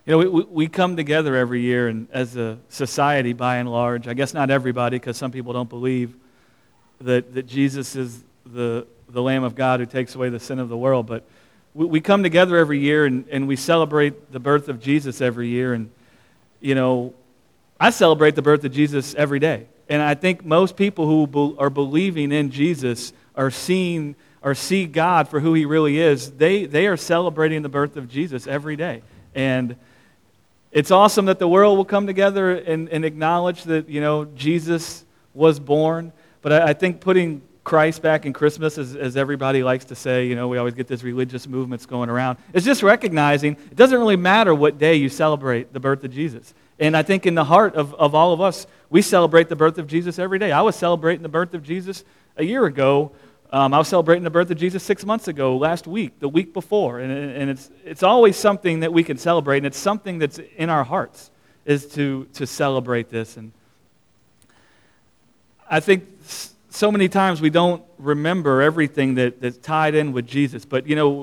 We come together every year, and as a society, by and large, I guess not everybody, because some people don't believe that Jesus is the Lamb of God who takes away the sin of the world. But we come together every year, and we celebrate the birth of Jesus every year. And, I celebrate the birth of Jesus every day. And I think most people who are believing in Jesus are see God for who He really is. They are celebrating the birth of Jesus every day. And it's awesome that the world will come together and acknowledge that, Jesus was born. But I think putting Christ back in Christmas, as everybody likes to say, we always get these religious movements going around. It's just recognizing it doesn't really matter what day you celebrate the birth of Jesus. And I think in the heart of all of us, we celebrate the birth of Jesus every day. I was celebrating the birth of Jesus a year ago. I was celebrating the birth of Jesus 6 months ago, last week, the week before. And it's always something that we can celebrate, and it's something that's in our hearts, is to celebrate this. And I think so many times we don't remember everything that's tied in with Jesus. But,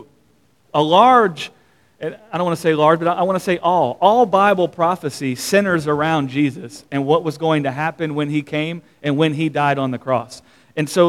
a large, and I don't want to say large, but I want to say all Bible prophecy centers around Jesus and what was going to happen when He came and when He died on the cross. And so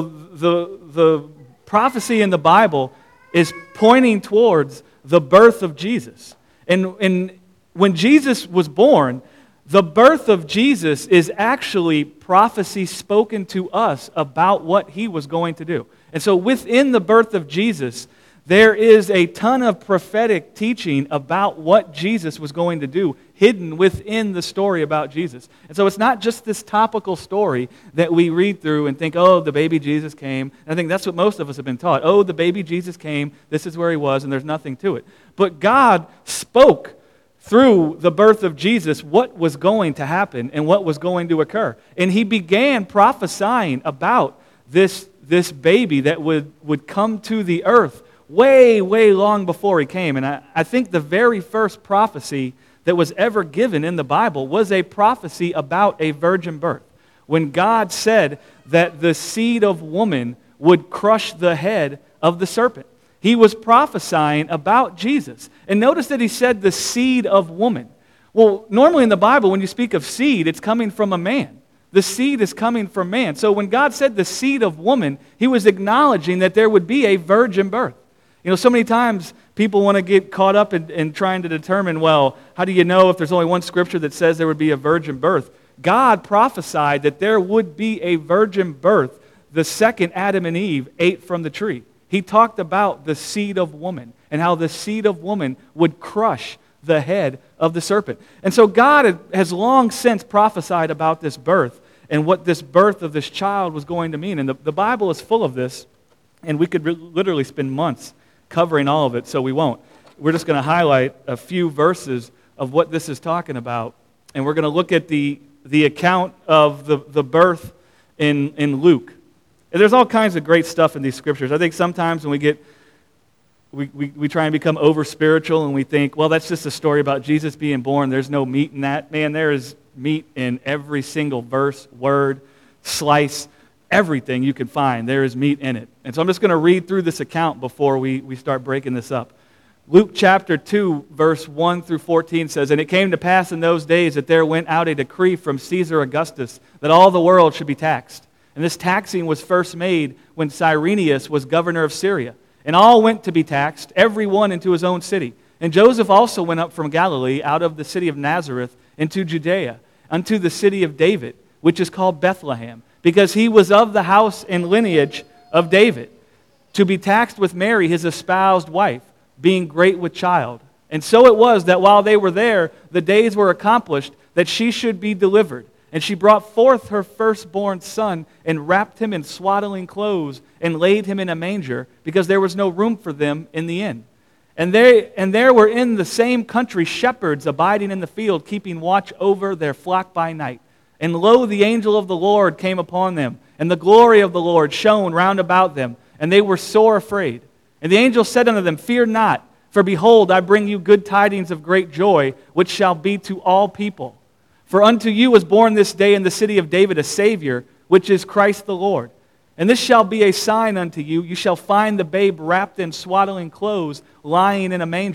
the prophecy in the Bible is pointing towards the birth of Jesus. And when Jesus was born, the birth of Jesus is actually prophecy spoken to us about what He was going to do. And so within the birth of Jesus, there is a ton of prophetic teaching about what Jesus was going to do, hidden within the story about Jesus. And so it's not just this topical story that we read through and think, oh, the baby Jesus came. And I think that's what most of us have been taught. Oh, the baby Jesus came, this is where He was, and there's nothing to it. But God spoke through the birth of Jesus what was going to happen and what was going to occur. And He began prophesying about this baby that would come to the earth way, way long before He came. And I think the very first prophecy that was ever given in the Bible was a prophecy about a virgin birth. When God said that the seed of woman would crush the head of the serpent. He was prophesying about Jesus. And notice that He said the seed of woman. Well, normally in the Bible, when you speak of seed, it's coming from a man. The seed is coming from man. So when God said the seed of woman, He was acknowledging that there would be a virgin birth. So many times people want to get caught up in trying to determine, well, how do you know if there's only one scripture that says there would be a virgin birth? God prophesied that there would be a virgin birth the second Adam and Eve ate from the tree. He talked about the seed of woman and how the seed of woman would crush the head of the serpent. And so God has long since prophesied about this birth and what this birth of this child was going to mean. And the Bible is full of this, and we could literally spend months covering all of it, so we won't. We're just going to highlight a few verses of what this is talking about. And we're going to look at the account of the birth in Luke. And there's all kinds of great stuff in these scriptures. I think sometimes when we try and become over-spiritual and we think, well, that's just a story about Jesus being born. There's no meat in that. Man, there is meat in every single verse, word, slice, everything you can find. There is meat in it. And so I'm just going to read through this account before we start breaking this up. Luke chapter 2, verse 1 through 14 says, "And it came to pass in those days that there went out a decree from Caesar Augustus that all the world should be taxed. And this taxing was first made when Cyrenius was governor of Syria. And all went to be taxed, every one into his own city. And Joseph also went up from Galilee, out of the city of Nazareth, into Judea, unto the city of David, which is called Bethlehem, because he was of the house and lineage of David, to be taxed with Mary, his espoused wife, being great with child. And so it was that while they were there, the days were accomplished that she should be delivered. And she brought forth her firstborn son, and wrapped him in swaddling clothes, and laid him in a manger, because there was no room for them in the inn. And there were in the same country shepherds abiding in the field, keeping watch over their flock by night. And lo, the angel of the Lord came upon them, and the glory of the Lord shone round about them, and they were sore afraid. And the angel said unto them, Fear not, for behold, I bring you good tidings of great joy, which shall be to all people. For unto you is born this day in the city of David a Savior, which is Christ the Lord. And this shall be a sign unto you. You shall find the babe wrapped in swaddling clothes, lying in a manger.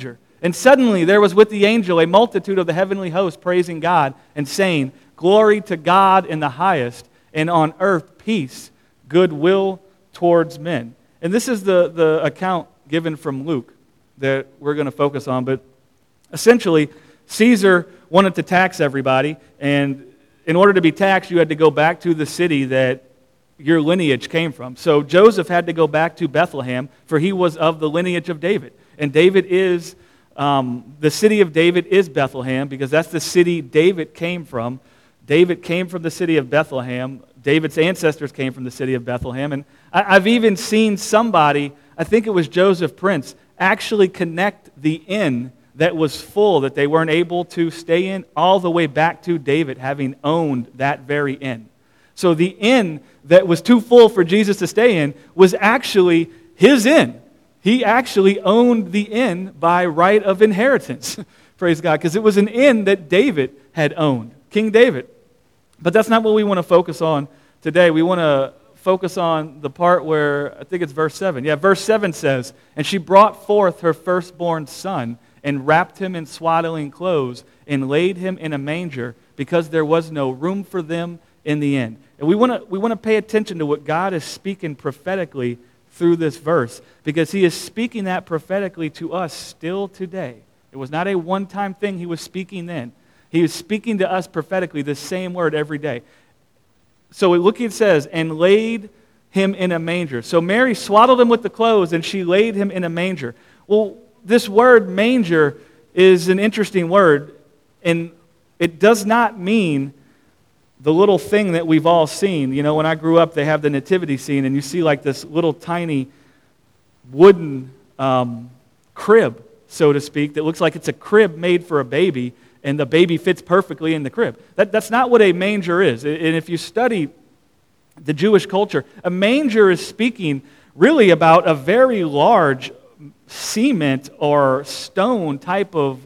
And suddenly there was with the angel a multitude of the heavenly host praising God and saying, Glory to God in the highest, and on earth peace, goodwill towards men. And this is the account given from Luke that we're going to focus on. But essentially, Caesar wanted to tax everybody, and in order to be taxed, you had to go back to the city that your lineage came from. So Joseph had to go back to Bethlehem, for he was of the lineage of David. And David is, the city of David is Bethlehem, because that's the city David came from. David came from the city of Bethlehem. David's ancestors came from the city of Bethlehem. And I've even seen somebody, I think it was Joseph Prince, actually connect the inn that was full, that they weren't able to stay in, all the way back to David having owned that very inn. So the inn that was too full for Jesus to stay in was actually his inn. He actually owned the inn by right of inheritance, praise God, because it was an inn that David had owned, King David. But that's not what we want to focus on today. We want to focus on the part where, I think it's verse 7. Yeah, verse 7 says, And she brought forth her firstborn son, and wrapped him in swaddling clothes, and laid him in a manger, because there was no room for them in the inn. And we want to pay attention to what God is speaking prophetically through this verse, because he is speaking that prophetically to us still today. It was not a one-time thing he was speaking then. He was speaking to us prophetically the same word every day. So look, it says, and laid him in a manger. So Mary swaddled him with the clothes, and she laid him in a manger. Well, this word manger is an interesting word, and it does not mean the little thing that we've all seen. You know, when I grew up, they have the nativity scene, and you see like this little tiny wooden crib, so to speak, that looks like it's a crib made for a baby, and the baby fits perfectly in the crib. That's not what a manger is. And if you study the Jewish culture, a manger is speaking really about a very large cement or stone type of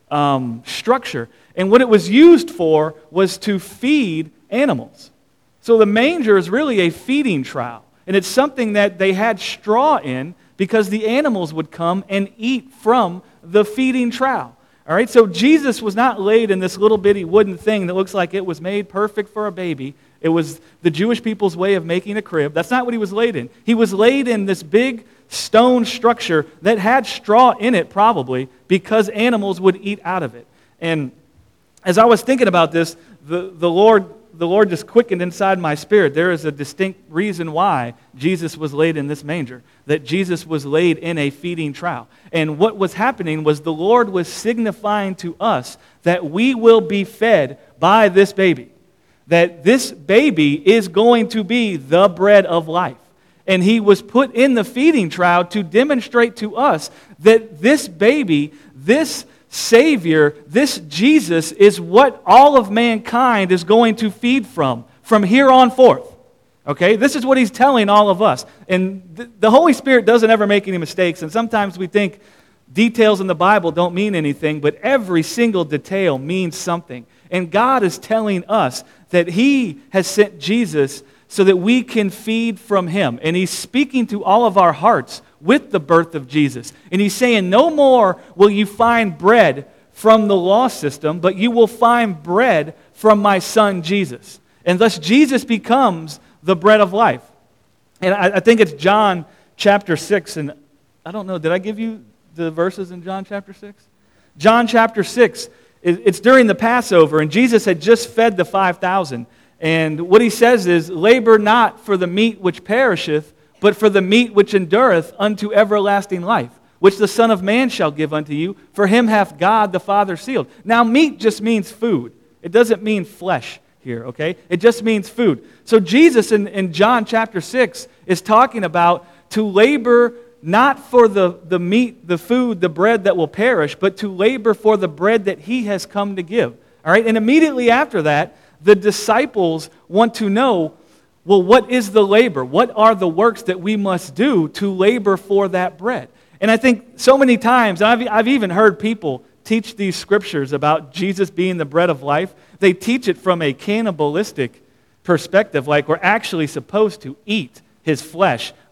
structure. And what it was used for was to feed animals. So the manger is really a feeding trough. And it's something that they had straw in because the animals would come and eat from the feeding trough. All right, so Jesus was not laid in this little bitty wooden thing that looks like it was made perfect for a baby. It was the Jewish people's way of making a crib. That's not what he was laid in. He was laid in this big stone structure that had straw in it probably because animals would eat out of it. And as I was thinking about this, the Lord just quickened inside my spirit. There is a distinct reason why Jesus was laid in this manger, that Jesus was laid in a feeding trough. And what was happening was the Lord was signifying to us that we will be fed by this baby, that this baby is going to be the bread of life. And he was put in the feeding trough to demonstrate to us that this baby, this Savior, this Jesus is what all of mankind is going to feed from here on forth. Okay? This is what he's telling all of us. And the Holy Spirit doesn't ever make any mistakes, and sometimes we think details in the Bible don't mean anything, but every single detail means something. And God is telling us that he has sent Jesus so that we can feed from him. And he's speaking to all of our hearts with the birth of Jesus. And he's saying, no more will you find bread from the law system, but you will find bread from my son Jesus. And thus Jesus becomes the bread of life. And I think it's John chapter 6. And I don't know, did I give you the verses in John chapter 6? John chapter 6, it's during the Passover, and Jesus had just fed the 5,000. And what he says is, labor not for the meat which perisheth, but for the meat which endureth unto everlasting life, which the Son of Man shall give unto you, for him hath God the Father sealed. Now, meat just means food. It doesn't mean flesh here, okay? It just means food. So Jesus in John chapter 6 is talking about to labor not for the meat, the food, the bread that will perish, but to labor for the bread that he has come to give. All right? And immediately after that, the disciples want to know, well, what is the labor? What are the works that we must do to labor for that bread? And I think so many times, I've even heard people teach these scriptures about Jesus being the bread of life. They teach it from a cannibalistic perspective, like we're actually supposed to eat his flesh,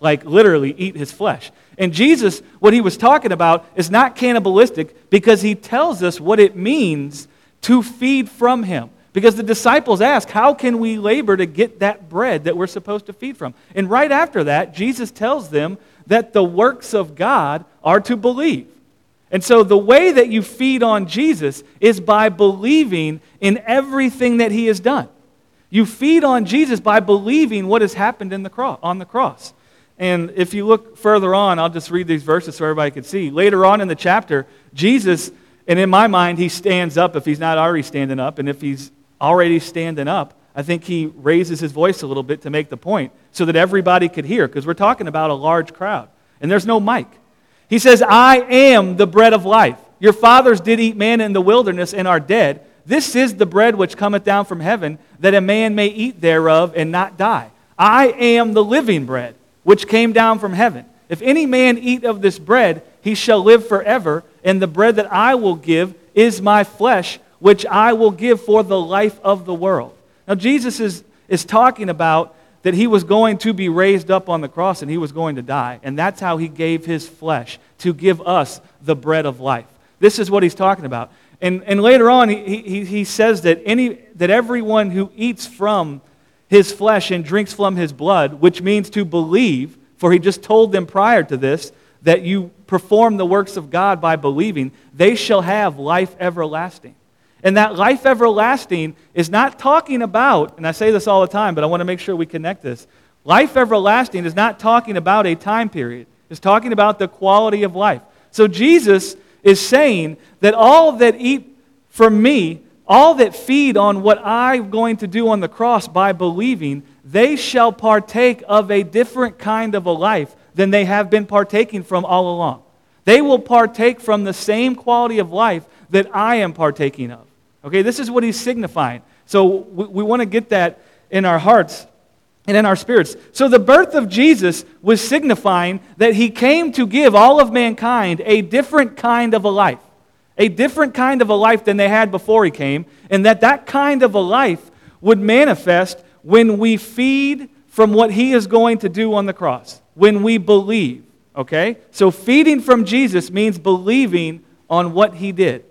like literally eat his flesh. And Jesus, what he was talking about is not cannibalistic because he tells us what it means to feed from him. Because the disciples ask, how can we labor to get that bread that we're supposed to feed from? And right after that, Jesus tells them that the works of God are to believe. And so the way that you feed on Jesus is by believing in everything that he has done. You feed on Jesus by believing what has happened on the cross. And if you look further on, I'll just read these verses so everybody can see. Later on in the chapter, Jesus, and in my mind, he stands up if he's not already standing up. And if he's already standing up, I think he raises his voice a little bit to make the point so that everybody could hear, because we're talking about a large crowd. And there's no mic. He says, I am the bread of life. Your fathers did eat manna in the wilderness and are dead. This is the bread which cometh down from heaven, that a man may eat thereof and not die. I am the living bread, which came down from heaven. If any man eat of this bread, he shall live forever, and the bread that I will give is my flesh, which I will give for the life of the world. Now Jesus is talking about that he was going to be raised up on the cross and he was going to die. And that's how he gave his flesh, to give us the bread of life. This is what he's talking about. And later on, he says that everyone who eats from his flesh and drinks from his blood, which means to believe, for he just told them prior to this, that you perform the works of God by believing, they shall have life everlasting. And that life everlasting is not talking about, and I say this all the time, but I want to make sure we connect this. Life everlasting is not talking about a time period. It's talking about the quality of life. So Jesus is saying that all that eat from me, all that feed on what I'm going to do on the cross by believing, they shall partake of a different kind of a life than they have been partaking from all along. They will partake from the same quality of life that I am partaking of. Okay, this is what he's signifying. So we want to get that in our hearts and in our spirits. So the birth of Jesus was signifying that he came to give all of mankind a different kind of a life. A different kind of a life than they had before he came. And that kind of a life would manifest when we feed from what he is going to do on the cross. When we believe. Okay? So feeding from Jesus means believing on what he did.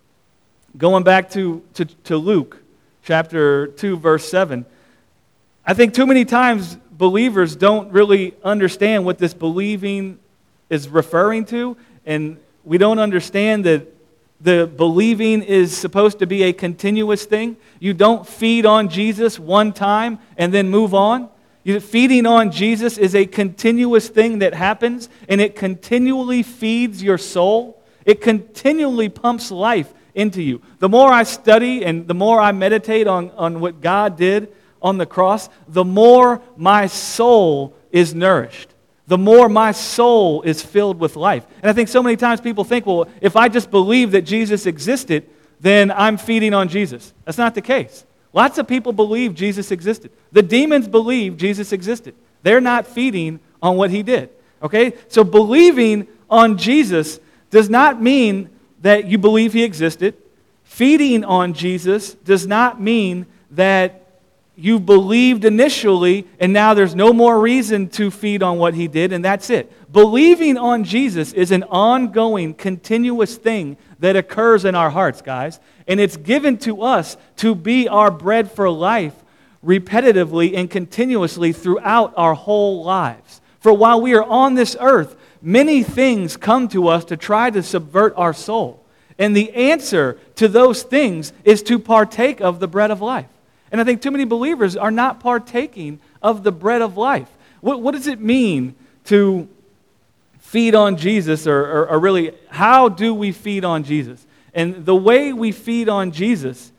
Going back to Luke chapter 2, verse 7. I think too many times believers don't really understand what this believing is referring to, and we don't understand that the believing is supposed to be a continuous thing. You don't feed on Jesus one time and then move on. Feeding on Jesus is a continuous thing that happens, and it continually feeds your soul. It continually pumps life into you. The more I study and the more I meditate on what God did on the cross, the more my soul is nourished. The more my soul is filled with life. And I think so many times people think, well, if I just believe that Jesus existed, then I'm feeding on Jesus. That's not the case. Lots of people believe Jesus existed. The demons believe Jesus existed. They're not feeding on what he did. Okay? So believing on Jesus does not mean that you believe he existed. Feeding on Jesus does not mean that you believed initially and now there's no more reason to feed on what he did and that's it. Believing on Jesus is an ongoing, continuous thing that occurs in our hearts, guys. And it's given to us to be our bread for life repetitively and continuously throughout our whole lives. For while we are on this earth, many things come to us to try to subvert our soul. And the answer to those things is to partake of the bread of life. And I think too many believers are not partaking of the bread of life. What does it mean to feed on Jesus, or really, how do we feed on Jesus? And the way we feed on Jesus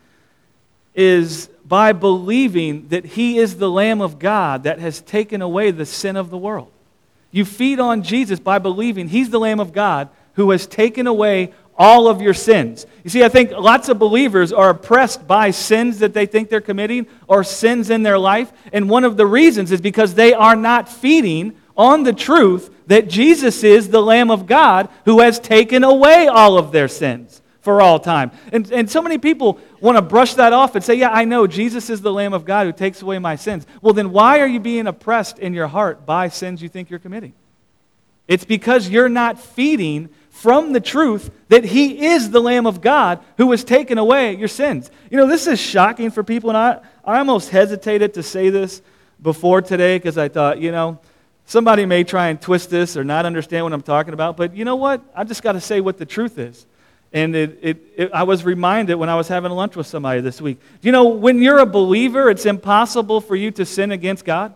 is by believing that he is the Lamb of God that has taken away the sin of the world. You feed on Jesus by believing he's the Lamb of God who has taken away all of your sins. You see, I think lots of believers are oppressed by sins that they think they're committing or sins in their life. And one of the reasons is because they are not feeding on the truth that Jesus is the Lamb of God who has taken away all of their sins for all time. And so many people want to brush that off and say, yeah, I know, Jesus is the Lamb of God who takes away my sins. Well, then why are you being oppressed in your heart by sins you think you're committing? It's because you're not feeding from the truth that He is the Lamb of God who has taken away your sins. You know, this is shocking for people, and I almost hesitated to say this before today because I thought, you know, somebody may try and twist this or not understand what I'm talking about, but you know what? I just got to say what the truth is. And I was reminded when I was having lunch with somebody this week. You know, when you're a believer, it's impossible for you to sin against God.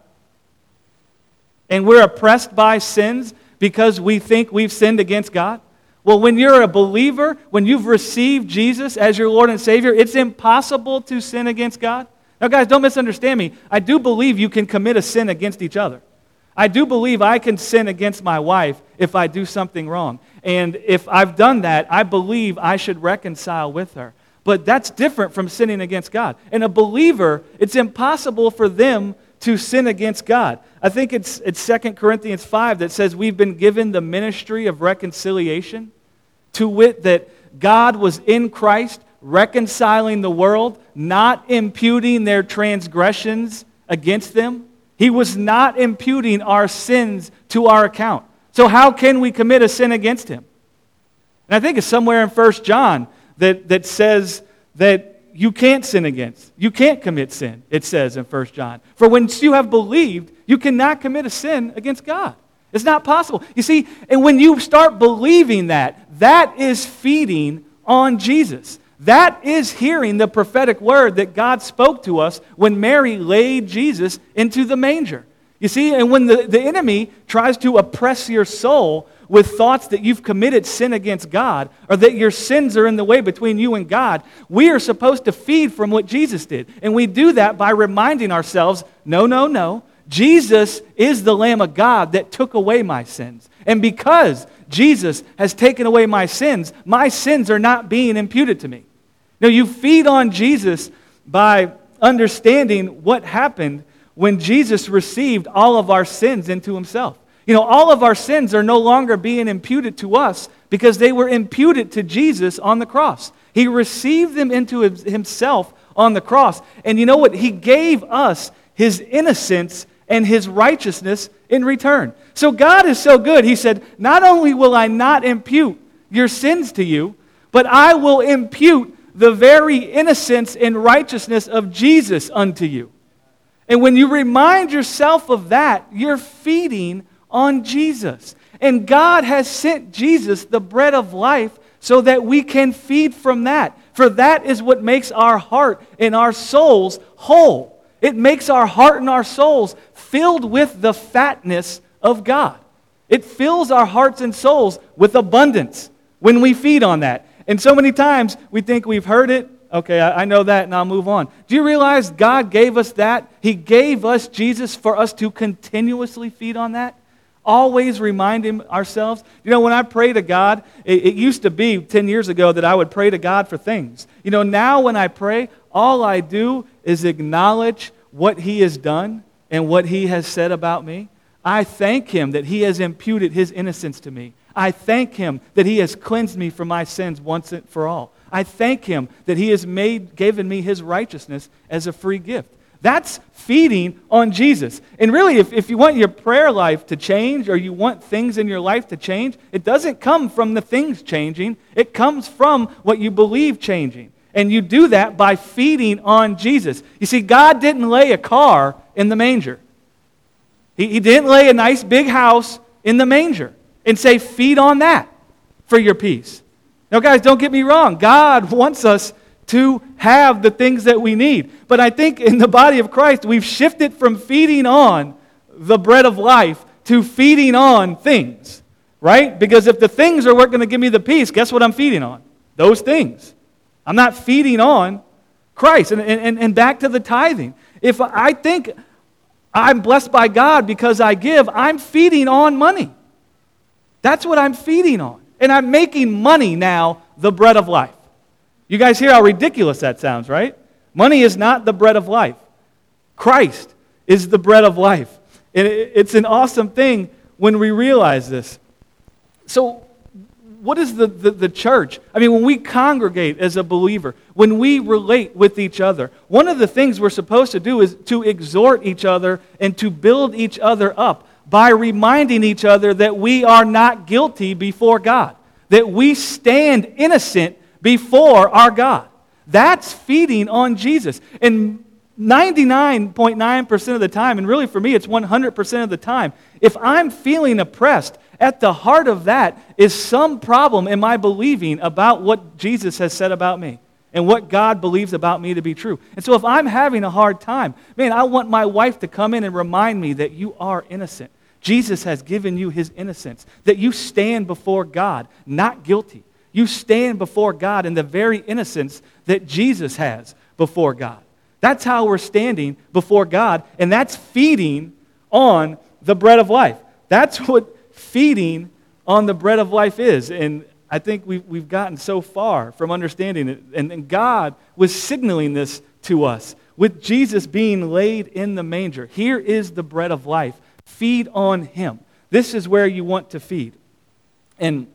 And we're oppressed by sins because we think we've sinned against God. Well, when you're a believer, when you've received Jesus as your Lord and Savior, it's impossible to sin against God. Now, guys, don't misunderstand me. I do believe you can commit a sin against each other. I do believe I can sin against my wife if I do something wrong. And if I've done that, I believe I should reconcile with her. But that's different from sinning against God. And a believer, it's impossible for them to sin against God. I think it's 2 Corinthians 5 that says we've been given the ministry of reconciliation, to wit that God was in Christ reconciling the world, not imputing their transgressions against them. He was not imputing our sins to our account. So how can we commit a sin against Him? And I think it's somewhere in 1 John that says that you can't sin against. You can't commit sin, it says in 1 John. For when you have believed, you cannot commit a sin against God. It's not possible. You see, and when you start believing that is feeding on Jesus. That is hearing the prophetic word that God spoke to us when Mary laid Jesus into the manger. You see, and when the enemy tries to oppress your soul with thoughts that you've committed sin against God or that your sins are in the way between you and God, we are supposed to feed from what Jesus did. And we do that by reminding ourselves, no. Jesus is the Lamb of God that took away my sins. And because Jesus has taken away my sins are not being imputed to me. Now, you feed on Jesus by understanding what happened when Jesus received all of our sins into Himself. You know, all of our sins are no longer being imputed to us because they were imputed to Jesus on the cross. He received them into Himself on the cross. And you know what? He gave us His innocence and His righteousness in return. So God is so good. He said, not only will I not impute your sins to you, but I will impute the very innocence and righteousness of Jesus unto you. And when you remind yourself of that, you're feeding on Jesus. And God has sent Jesus, the bread of life, so that we can feed from that. For that is what makes our heart and our souls whole. It makes our heart and our souls filled with the fatness of God. It fills our hearts and souls with abundance when we feed on that. And so many times we think we've heard it. Okay, I know that and I'll move on. Do you realize God gave us that? He gave us Jesus for us to continuously feed on that? Always reminding ourselves. You know, when I pray to God, it used to be 10 years ago that I would pray to God for things. You know, now when I pray, all I do is acknowledge what He has done and what He has said about me. I thank Him that He has imputed His innocence to me. I thank Him that He has cleansed me from my sins once and for all. I thank Him that He has given me His righteousness as a free gift. That's feeding on Jesus. And really, if you want your prayer life to change or you want things in your life to change, it doesn't come from the things changing. It comes from what you believe changing. And you do that by feeding on Jesus. You see, God didn't lay a car in the manger. He didn't lay a nice big house in the manger and say, feed on that for your peace. Now, guys, don't get me wrong. God wants us to have the things that we need. But I think in the body of Christ, we've shifted from feeding on the bread of life to feeding on things, right? Because if the things are what's going to give me the peace, guess what I'm feeding on? Those things. I'm not feeding on Christ. And back to the tithing. If I think I'm blessed by God because I give, I'm feeding on money. That's what I'm feeding on. And I'm making money now the bread of life. You guys hear how ridiculous that sounds, right? Money is not the bread of life. Christ is the bread of life. And it's an awesome thing when we realize this. So what is the church? I mean, when we congregate as a believer, when we relate with each other, one of the things we're supposed to do is to exhort each other and to build each other up by reminding each other that we are not guilty before God, that we stand innocent before our God. That's feeding on Jesus. And 99.9% of the time, and really for me it's 100% of the time, if I'm feeling oppressed, at the heart of that is some problem in my believing about what Jesus has said about me and what God believes about me to be true. And so if I'm having a hard time, man, I want my wife to come in and remind me that you are innocent. Jesus has given you his innocence, that you stand before God not guilty. You stand before God in the very innocence that Jesus has before God. That's how we're standing before God, and that's feeding on the bread of life. That's what feeding on the bread of life is. And I think we've gotten so far from understanding it. And God was signaling this to us with Jesus being laid in the manger. Here is the bread of life. Feed on him. This is where you want to feed. And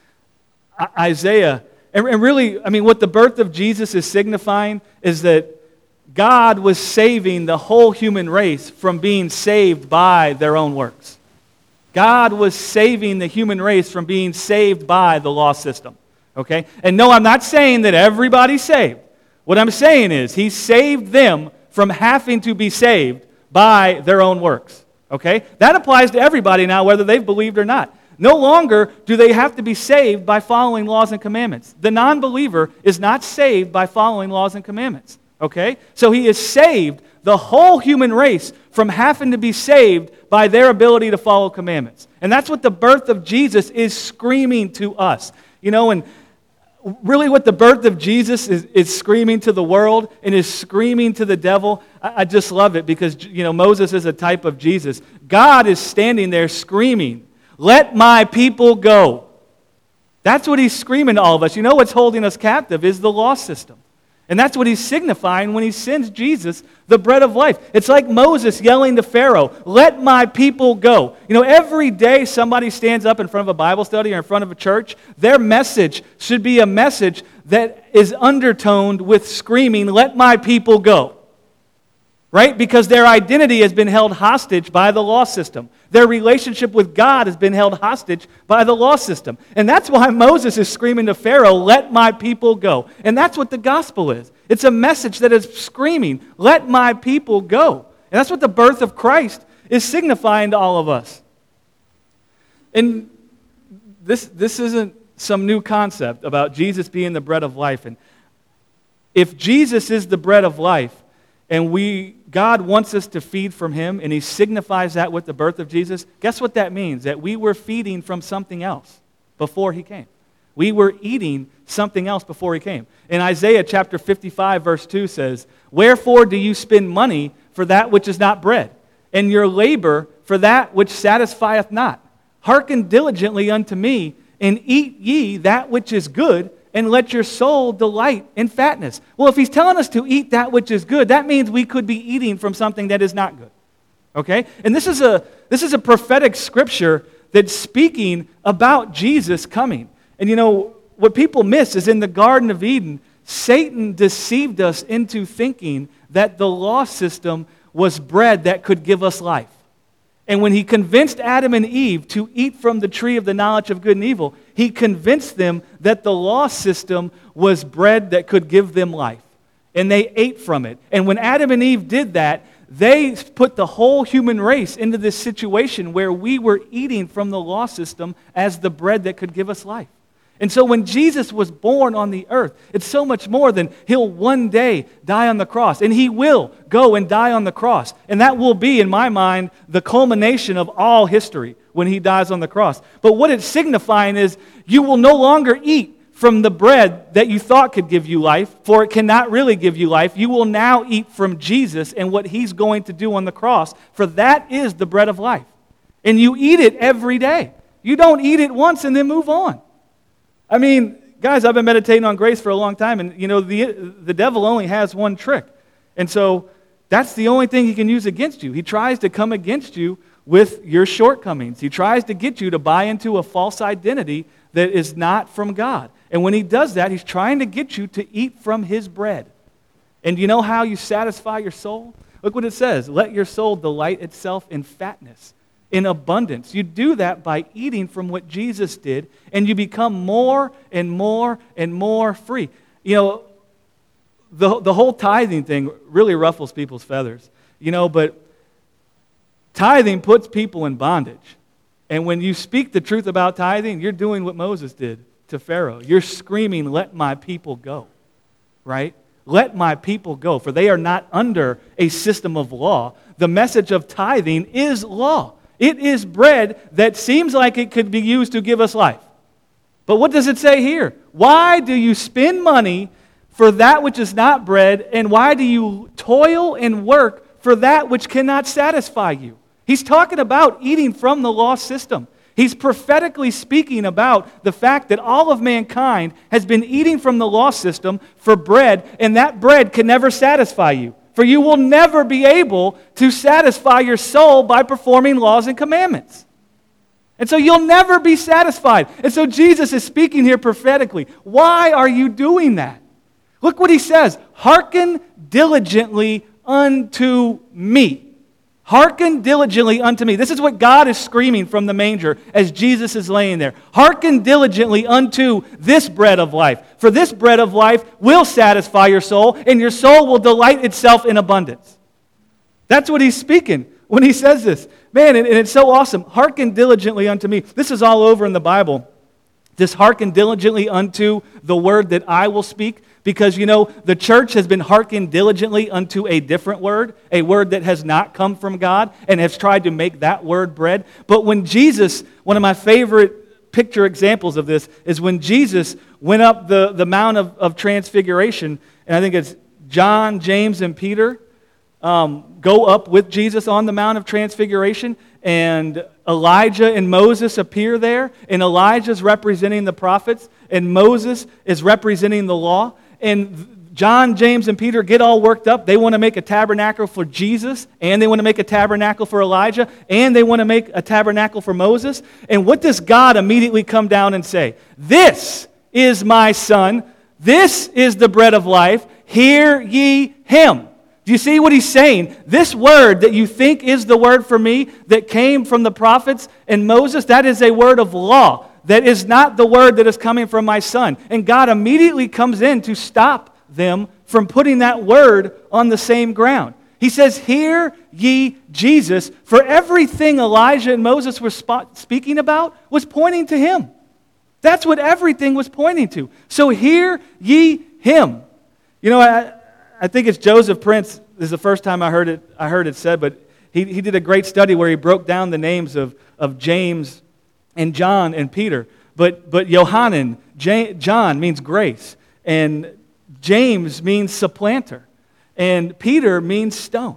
Isaiah, and really, I mean, what the birth of Jesus is signifying is that God was saving the whole human race from being saved by their own works. God was saving the human race from being saved by the law system. Okay? And no, I'm not saying that everybody's saved. What I'm saying is he saved them from having to be saved by their own works. Okay? That applies to everybody now, whether they've believed or not. No longer do they have to be saved by following laws and commandments. The non-believer is not saved by following laws and commandments. Okay? So he has saved the whole human race from having to be saved by their ability to follow commandments. And that's what the birth of Jesus is screaming to us. You know, and really what the birth of Jesus is screaming to the world and is screaming to the devil. I just love it because, you know, Moses is a type of Jesus. God is standing there screaming, "Let my people go." That's what he's screaming to all of us. You know what's holding us captive is the law system. And that's what he's signifying when he sends Jesus, the bread of life. It's like Moses yelling to Pharaoh, "Let my people go." You know, every day somebody stands up in front of a Bible study or in front of a church, their message should be a message that is undertoned with screaming, "Let my people go." Right? Because their identity has been held hostage by the law system. Their relationship with God has been held hostage by the law system. And that's why Moses is screaming to Pharaoh, "Let my people go." And that's what the gospel is. It's a message that is screaming, "Let my people go." And that's what the birth of Christ is signifying to all of us. And this isn't some new concept about Jesus being the bread of life. And if Jesus is the bread of life, and God wants us to feed from him, and he signifies that with the birth of Jesus, guess what that means? That we were feeding from something else before he came. We were eating something else before he came. In Isaiah chapter 55, verse 2 says, "Wherefore do you spend money for that which is not bread, and your labor for that which satisfieth not? Hearken diligently unto me, and eat ye that which is good, and let your soul delight in fatness." Well, if he's telling us to eat that which is good, that means we could be eating from something that is not good. Okay? And this is a prophetic scripture that's speaking about Jesus coming. And you know, what people miss is in the Garden of Eden, Satan deceived us into thinking that the law system was bread that could give us life. And when he convinced Adam and Eve to eat from the tree of the knowledge of good and evil, he convinced them that the law system was bread that could give them life. And they ate from it. And when Adam and Eve did that, they put the whole human race into this situation where we were eating from the law system as the bread that could give us life. And so when Jesus was born on the earth, it's so much more than he'll one day die on the cross. And he will go and die on the cross. And that will be, in my mind, the culmination of all history when he dies on the cross. But what it's signifying is you will no longer eat from the bread that you thought could give you life, for it cannot really give you life. You will now eat from Jesus and what he's going to do on the cross, for that is the bread of life. And you eat it every day. You don't eat it once and then move on. I mean, guys, I've been meditating on grace for a long time, and you know, the devil only has one trick. And so that's the only thing he can use against you. He tries to come against you with your shortcomings. He tries to get you to buy into a false identity that is not from God. And when he does that, he's trying to get you to eat from his bread. And you know how you satisfy your soul? Look what it says. Let your soul delight itself in fatness, in abundance. You do that by eating from what Jesus did, and you become more and more and more free. You know, the whole tithing thing really ruffles people's feathers. You know, but tithing puts people in bondage. And when you speak the truth about tithing, you're doing what Moses did to Pharaoh. You're screaming, let my people go, right? Let my people go, for they are not under a system of law. The message of tithing is law. It is bread that seems like it could be used to give us life. But what does it say here? Why do you spend money for that which is not bread, and why do you toil and work for that which cannot satisfy you? He's talking about eating from the law system. He's prophetically speaking about the fact that all of mankind has been eating from the law system for bread, and that bread can never satisfy you. For you will never be able to satisfy your soul by performing laws and commandments. And so you'll never be satisfied. And so Jesus is speaking here prophetically. Why are you doing that? Look what he says. Hearken diligently unto me. Hearken diligently unto me. This is what God is screaming from the manger as Jesus is laying there. Hearken diligently unto this bread of life. For this bread of life will satisfy your soul, and your soul will delight itself in abundance. That's what he's speaking when he says this. Man, and it's so awesome. Hearken diligently unto me. This is all over in the Bible. This hearken diligently unto the word that I will speak. Because, you know, the church has been hearkening diligently unto a different word, a word that has not come from God, and has tried to make that word bread. But when Jesus, one of my favorite picture examples of this, is when Jesus went up the Mount of Transfiguration, and I think it's John, James, and Peter go up with Jesus on the Mount of Transfiguration, and Elijah and Moses appear there, and Elijah's representing the prophets, and Moses is representing the law. And John, James, and Peter get all worked up. They want to make a tabernacle for Jesus, and they want to make a tabernacle for Elijah, and they want to make a tabernacle for Moses. And what does God immediately come down and say? This is my son. This is the bread of life. Hear ye him. Do you see what he's saying? This word that you think is the word for me that came from the prophets and Moses, that is a word of law. That is not the word that is coming from my son. And God immediately comes in to stop them from putting that word on the same ground. He says, hear ye Jesus, for everything Elijah and Moses were speaking about was pointing to him. That's what everything was pointing to. So hear ye him. You know, I think it's Joseph Prince. This is the first time I heard it said, but he did a great study where he broke down the names of James and John and Peter. But Yohanan, John means grace, and James means supplanter, and Peter means stone.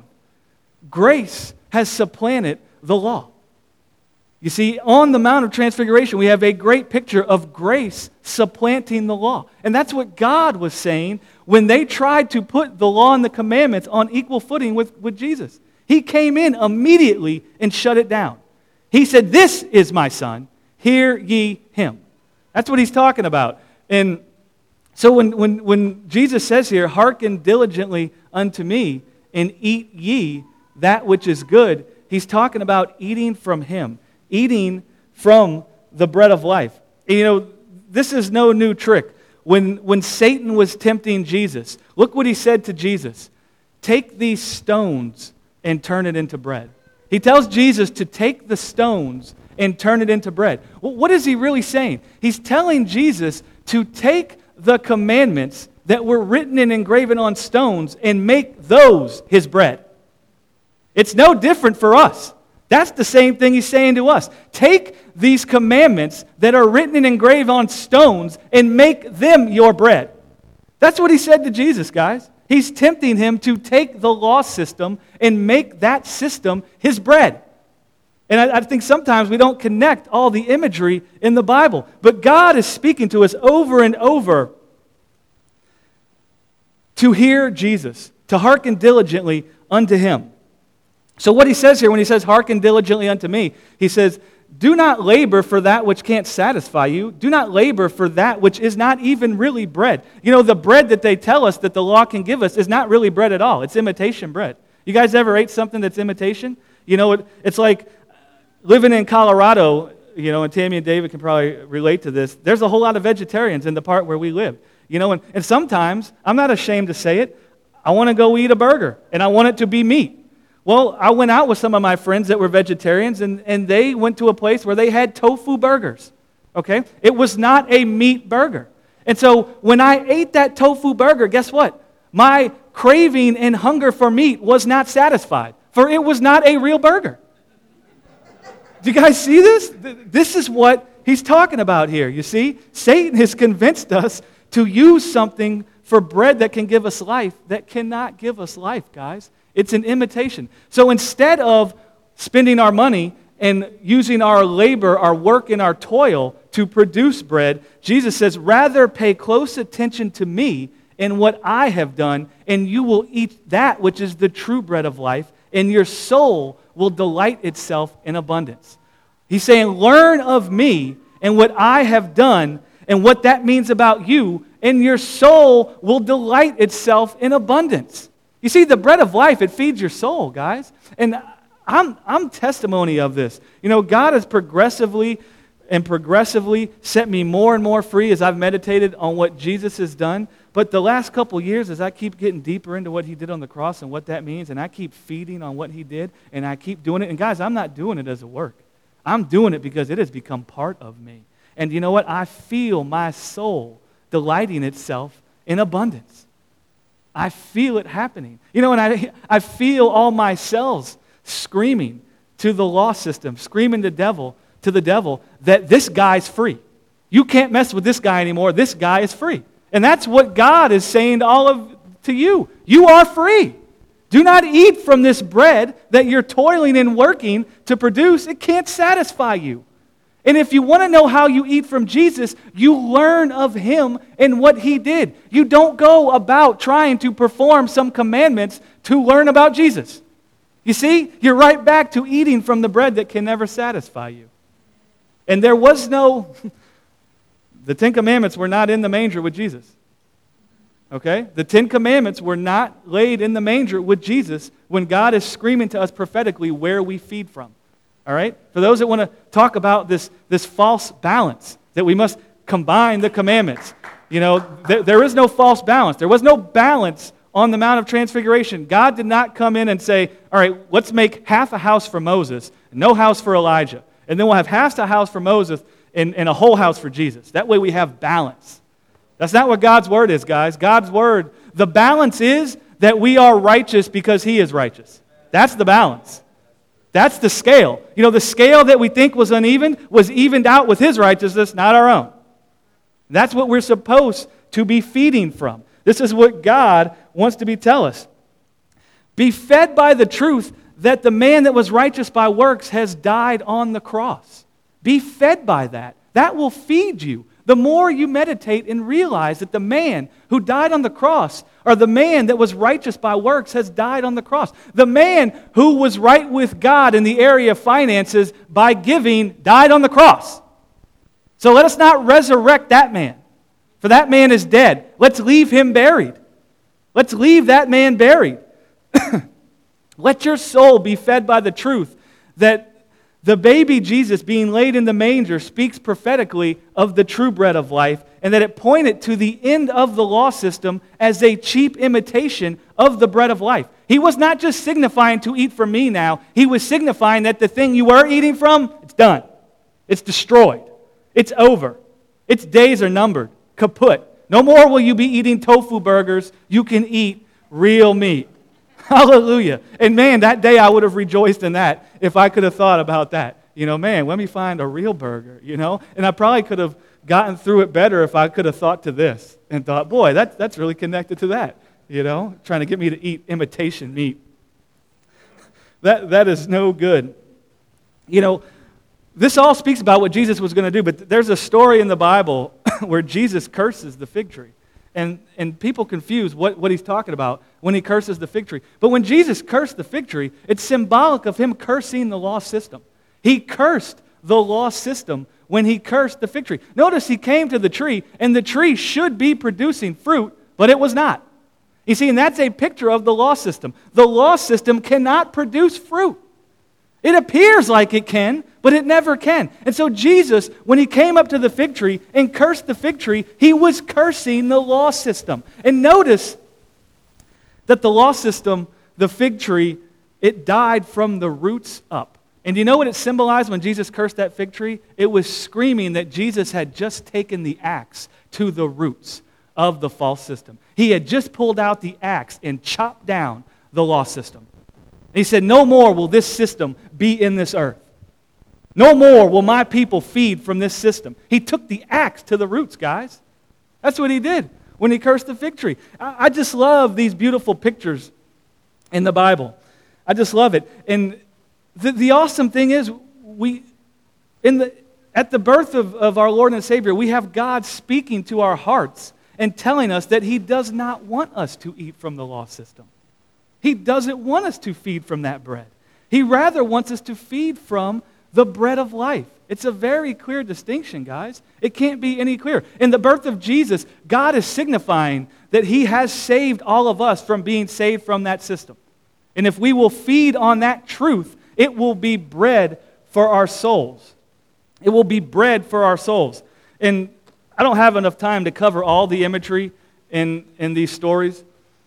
Grace has supplanted the law. You see, on the Mount of Transfiguration, we have a great picture of grace supplanting the law. And that's what God was saying when they tried to put the law and the commandments on equal footing with Jesus. He came in immediately and shut it down. He said, this is my son, hear ye him. That's what he's talking about. And so when Jesus says here, hearken diligently unto me and eat ye that which is good, he's talking about eating from him, eating from the bread of life. And, you know, this is no new trick. When Satan was tempting Jesus, look what he said to Jesus. Take these stones and turn it into bread. He tells Jesus to take the stones and turn it into bread. Well, what is he really saying? He's telling Jesus to take the commandments that were written and engraven on stones and make those his bread. It's no different for us. That's the same thing he's saying to us. Take these commandments that are written and engraved on stones and make them your bread. That's what he said to Jesus, guys. He's tempting him to take the law system and make that system his bread. And I think sometimes we don't connect all the imagery in the Bible. But God is speaking to us over and over to hear Jesus, to hearken diligently unto him. So what he says here when he says, hearken diligently unto me, he says, Do not labor for that which can't satisfy you. Do not labor for that which is not even really bread. You know, the bread that they tell us that the law can give us is not really bread at all. It's imitation bread. You guys ever ate something that's imitation? You know, it's like living in Colorado, you know, and Tammy and David can probably relate to this. There's a whole lot of vegetarians in the part where we live. You know, and sometimes, I'm not ashamed to say it, I want to go eat a burger, and I want it to be meat. Well, I went out with some of my friends that were vegetarians, and they went to a place where they had tofu burgers, okay? It was not a meat burger. And so when I ate that tofu burger, guess what? My craving and hunger for meat was not satisfied, for it was not a real burger. Do you guys see this? This is what he's talking about here, you see? Satan has convinced us to use something for bread that can give us life that cannot give us life, guys. It's an imitation. So instead of spending our money and using our labor, our work, and our toil to produce bread, Jesus says, rather pay close attention to me and what I have done, and you will eat that which is the true bread of life, and your soul will delight itself in abundance. He's saying, learn of me and what I have done and what that means about you, and your soul will delight itself in abundance. You see, the bread of life, it feeds your soul, guys. And I'm testimony of this. You know, God has progressively set me more and more free as I've meditated on what Jesus has done. But the last couple years, as I keep getting deeper into what he did on the cross and what that means, and I keep feeding on what he did, and I keep doing it. And guys, I'm not doing it as a work. I'm doing it because it has become part of me. And you know what? I feel my soul delighting itself in abundance. I feel it happening. You know, and I feel all my cells screaming to the law system, screaming to the devil, that this guy's free. You can't mess with this guy anymore. This guy is free. And that's what God is saying to you. You are free. Do not eat from this bread that you're toiling and working to produce. It can't satisfy you. And if you want to know how you eat from Jesus, you learn of him and what he did. You don't go about trying to perform some commandments to learn about Jesus. You see, you're right back to eating from the bread that can never satisfy you. And there was no, the 10 Commandments were not in the manger with Jesus. Okay? The 10 Commandments were not laid in the manger with Jesus when God is screaming to us prophetically where we feed from. All right? For those that want to talk about this false balance, that we must combine the commandments. You know, there is no false balance. There was no balance on the Mount of Transfiguration. God did not come in and say, all right, let's make half a house for Moses, no house for Elijah. And then we'll have half a house for Moses and a whole house for Jesus. That way we have balance. That's not what God's word is, guys. God's word, the balance is that we are righteous because he is righteous. That's the balance. That's the scale. You know, the scale that we think was uneven was evened out with his righteousness, not our own. That's what we're supposed to be feeding from. This is what God wants to tell us. Be fed by the truth that the man that was righteous by works has died on the cross. Be fed by that. That will feed you. The more you meditate and realize that the man who died on the cross, or the man that was righteous by works, has died on the cross. The man who was right with God in the area of finances by giving died on the cross. So let us not resurrect that man, for that man is dead. Let's leave him buried. Let's leave that man buried. Let your soul be fed by the truth that the baby Jesus being laid in the manger speaks prophetically of the true bread of life, and that it pointed to the end of the law system as a cheap imitation of the bread of life. He was not just signifying to eat from me now. He was signifying that the thing you were eating from, it's done. It's destroyed. It's over. Its days are numbered. Kaput. No more will you be eating tofu burgers. You can eat real meat. Hallelujah. And man, that day I would have rejoiced in that if I could have thought about that. You know, man, let me find a real burger, you know? And I probably could have gotten through it better if I could have thought to this and thought, boy, that's really connected to that, you know? Trying to get me to eat imitation meat. That is no good. You know, this all speaks about what Jesus was going to do, but there's a story in the Bible where Jesus curses the fig tree. And people confuse what he's talking about when he curses the fig tree. But when Jesus cursed the fig tree, it's symbolic of him cursing the law system. He cursed the law system when he cursed the fig tree. Notice he came to the tree, and the tree should be producing fruit, but it was not. You see, and that's a picture of the law system. The law system cannot produce fruit. It appears like it can, but it never can. And so Jesus, when he came up to the fig tree and cursed the fig tree, he was cursing the law system. And notice that the law system, the fig tree, it died from the roots up. And do you know what it symbolized when Jesus cursed that fig tree? It was screaming that Jesus had just taken the axe to the roots of the false system. He had just pulled out the axe and chopped down the law system. And he said, no more will this system be in this earth. No more will my people feed from this system. He took the axe to the roots, guys. That's what he did when he cursed the fig tree. I just love these beautiful pictures in the Bible. I just love it. And the awesome thing is, at the birth of our Lord and Savior, we have God speaking to our hearts and telling us that he does not want us to eat from the law system. He doesn't want us to feed from that bread. He rather wants us to feed from the bread of life. It's a very clear distinction, guys. It can't be any clearer. In the birth of Jesus, God is signifying that he has saved all of us from being saved from that system. And if we will feed on that truth, it will be bread for our souls. It will be bread for our souls. And I don't have enough time to cover all the imagery in these stories.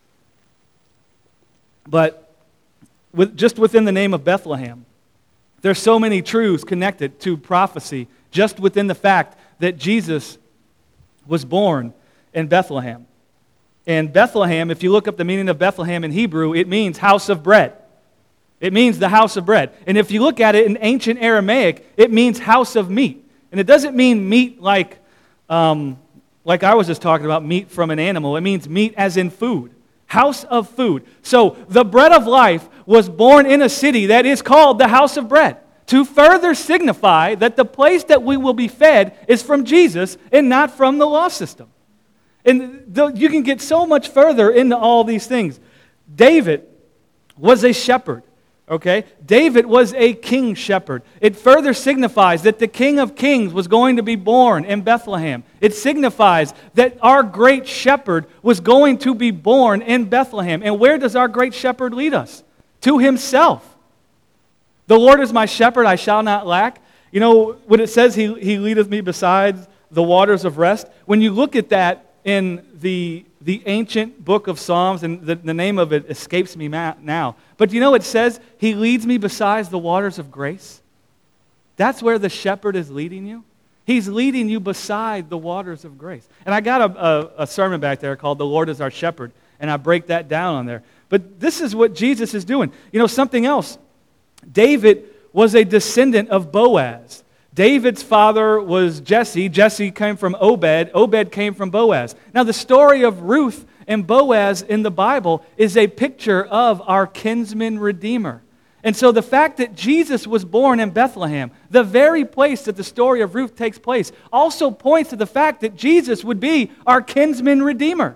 But just within the name of Bethlehem, there's so many truths connected to prophecy just within the fact that Jesus was born in Bethlehem. And Bethlehem, if you look up the meaning of Bethlehem in Hebrew, it means house of bread. It means the house of bread. And if you look at it in ancient Aramaic, it means house of meat. And it doesn't mean meat like I was just talking about, meat from an animal. It means meat as in food. House of food. So the bread of life was born in a city that is called the house of bread, to further signify that the place that we will be fed is from Jesus and not from the law system. And you can get so much further into all these things. David was a shepherd. Okay? David was a king shepherd. It further signifies that the King of Kings was going to be born in Bethlehem. It signifies that our great shepherd was going to be born in Bethlehem. And where does our great shepherd lead us? To himself. The Lord is my shepherd, I shall not lack. You know, when it says he leadeth me beside the waters of rest, when you look at that in the ancient book of Psalms, and the name of it escapes me now. But you know it says, he leads me beside the waters of grace. That's where the shepherd is leading you. He's leading you beside the waters of grace. And I got a sermon back there called The Lord is Our Shepherd, and I break that down on there. But this is what Jesus is doing. You know, something else. David was a descendant of Boaz. David's father was Jesse. Jesse came from Obed. Obed came from Boaz. Now, the story of Ruth and Boaz in the Bible is a picture of our kinsman redeemer. And so the fact that Jesus was born in Bethlehem, the very place that the story of Ruth takes place, also points to the fact that Jesus would be our kinsman redeemer,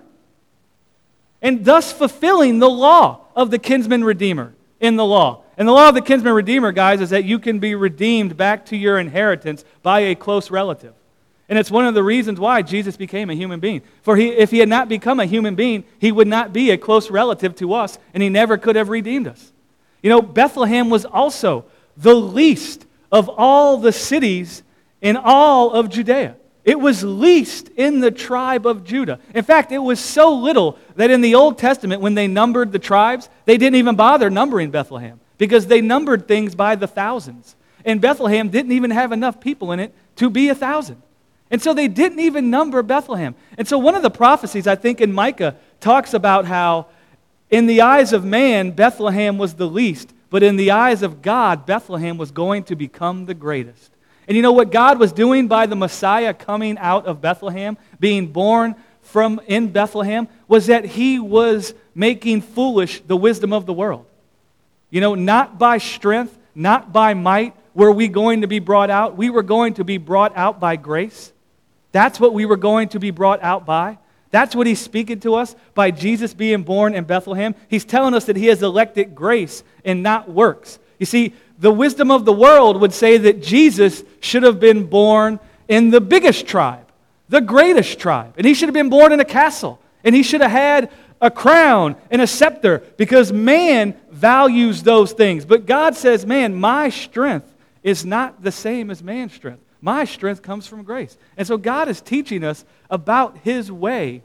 and thus fulfilling the law of the kinsman redeemer in the law. And the law of the kinsman redeemer, guys, is that you can be redeemed back to your inheritance by a close relative. And it's one of the reasons why Jesus became a human being. For if he had not become a human being, he would not be a close relative to us, and he never could have redeemed us. You know, Bethlehem was also the least of all the cities in all of Judea. It was least in the tribe of Judah. In fact, it was so little that in the Old Testament, when they numbered the tribes, they didn't even bother numbering Bethlehem, because they numbered things by the thousands. And Bethlehem didn't even have enough people in it to be 1,000. And so they didn't even number Bethlehem. And so one of the prophecies, I think, in Micah talks about how in the eyes of man, Bethlehem was the least, but in the eyes of God, Bethlehem was going to become the greatest. And you know what God was doing by the Messiah coming out of Bethlehem, being born in Bethlehem, was that he was making foolish the wisdom of the world. You know, not by strength, not by might were we going to be brought out. We were going to be brought out by grace. That's what we were going to be brought out by. That's what he's speaking to us by Jesus being born in Bethlehem. He's telling us that he has elected grace and not works. You see, the wisdom of the world would say that Jesus should have been born in the biggest tribe, the greatest tribe. And he should have been born in a castle. And he should have had a crown and a scepter, because man values those things. But God says, man, my strength is not the same as man's strength. My strength comes from grace. And so God is teaching us about his way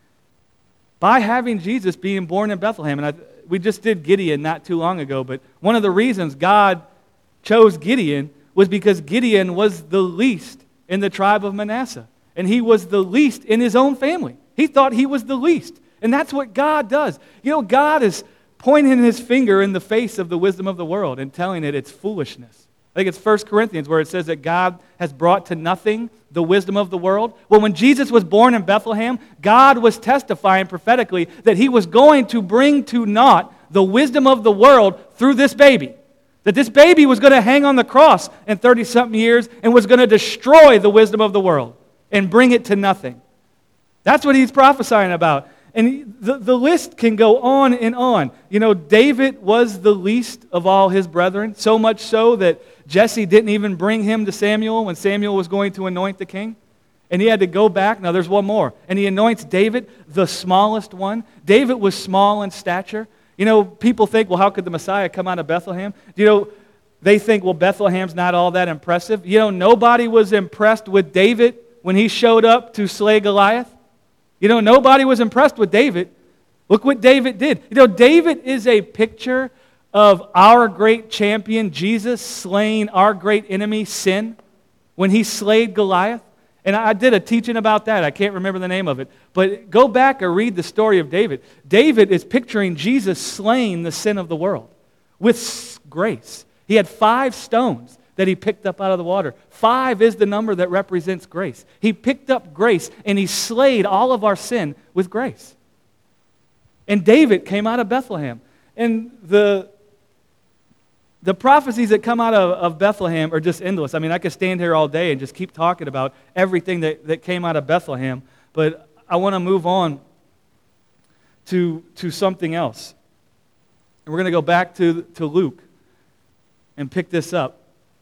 by having Jesus being born in Bethlehem. And we just did Gideon not too long ago, but one of the reasons God chose Gideon was because Gideon was the least in the tribe of Manasseh. And he was the least in his own family. He thought he was the least. And that's what God does. You know, God is pointing his finger in the face of the wisdom of the world and telling it it's foolishness. I think it's 1 Corinthians where it says that God has brought to nothing the wisdom of the world. Well, when Jesus was born in Bethlehem, God was testifying prophetically that he was going to bring to naught the wisdom of the world through this baby. That this baby was going to hang on the cross in 30-something years and was going to destroy the wisdom of the world and bring it to nothing. That's what he's prophesying about. And the list can go on and on. You know, David was the least of all his brethren, so much so that Jesse didn't even bring him to Samuel when Samuel was going to anoint the king. And he had to go back. Now there's one more. And he anoints David, the smallest one. David was small in stature. You know, people think, well, how could the Messiah come out of Bethlehem? You know, they think, well, Bethlehem's not all that impressive. You know, nobody was impressed with David when he showed up to slay Goliath. You know, nobody was impressed with David. Look what David did. You know, David is a picture of our great champion, Jesus, slaying our great enemy, sin, when he slayed Goliath. And I did a teaching about that. I can't remember the name of it. But go back and read the story of David. David is picturing Jesus slaying the sin of the world with grace. He had 5 stones that he picked up out of the water. 5 is the number that represents grace. He picked up grace and he slayed all of our sin with grace. And David came out of Bethlehem. And the prophecies that come out of Bethlehem are just endless. I mean, I could stand here all day and just keep talking about everything that came out of Bethlehem. But I want to move on to something else. And we're going to go back to Luke and pick this up.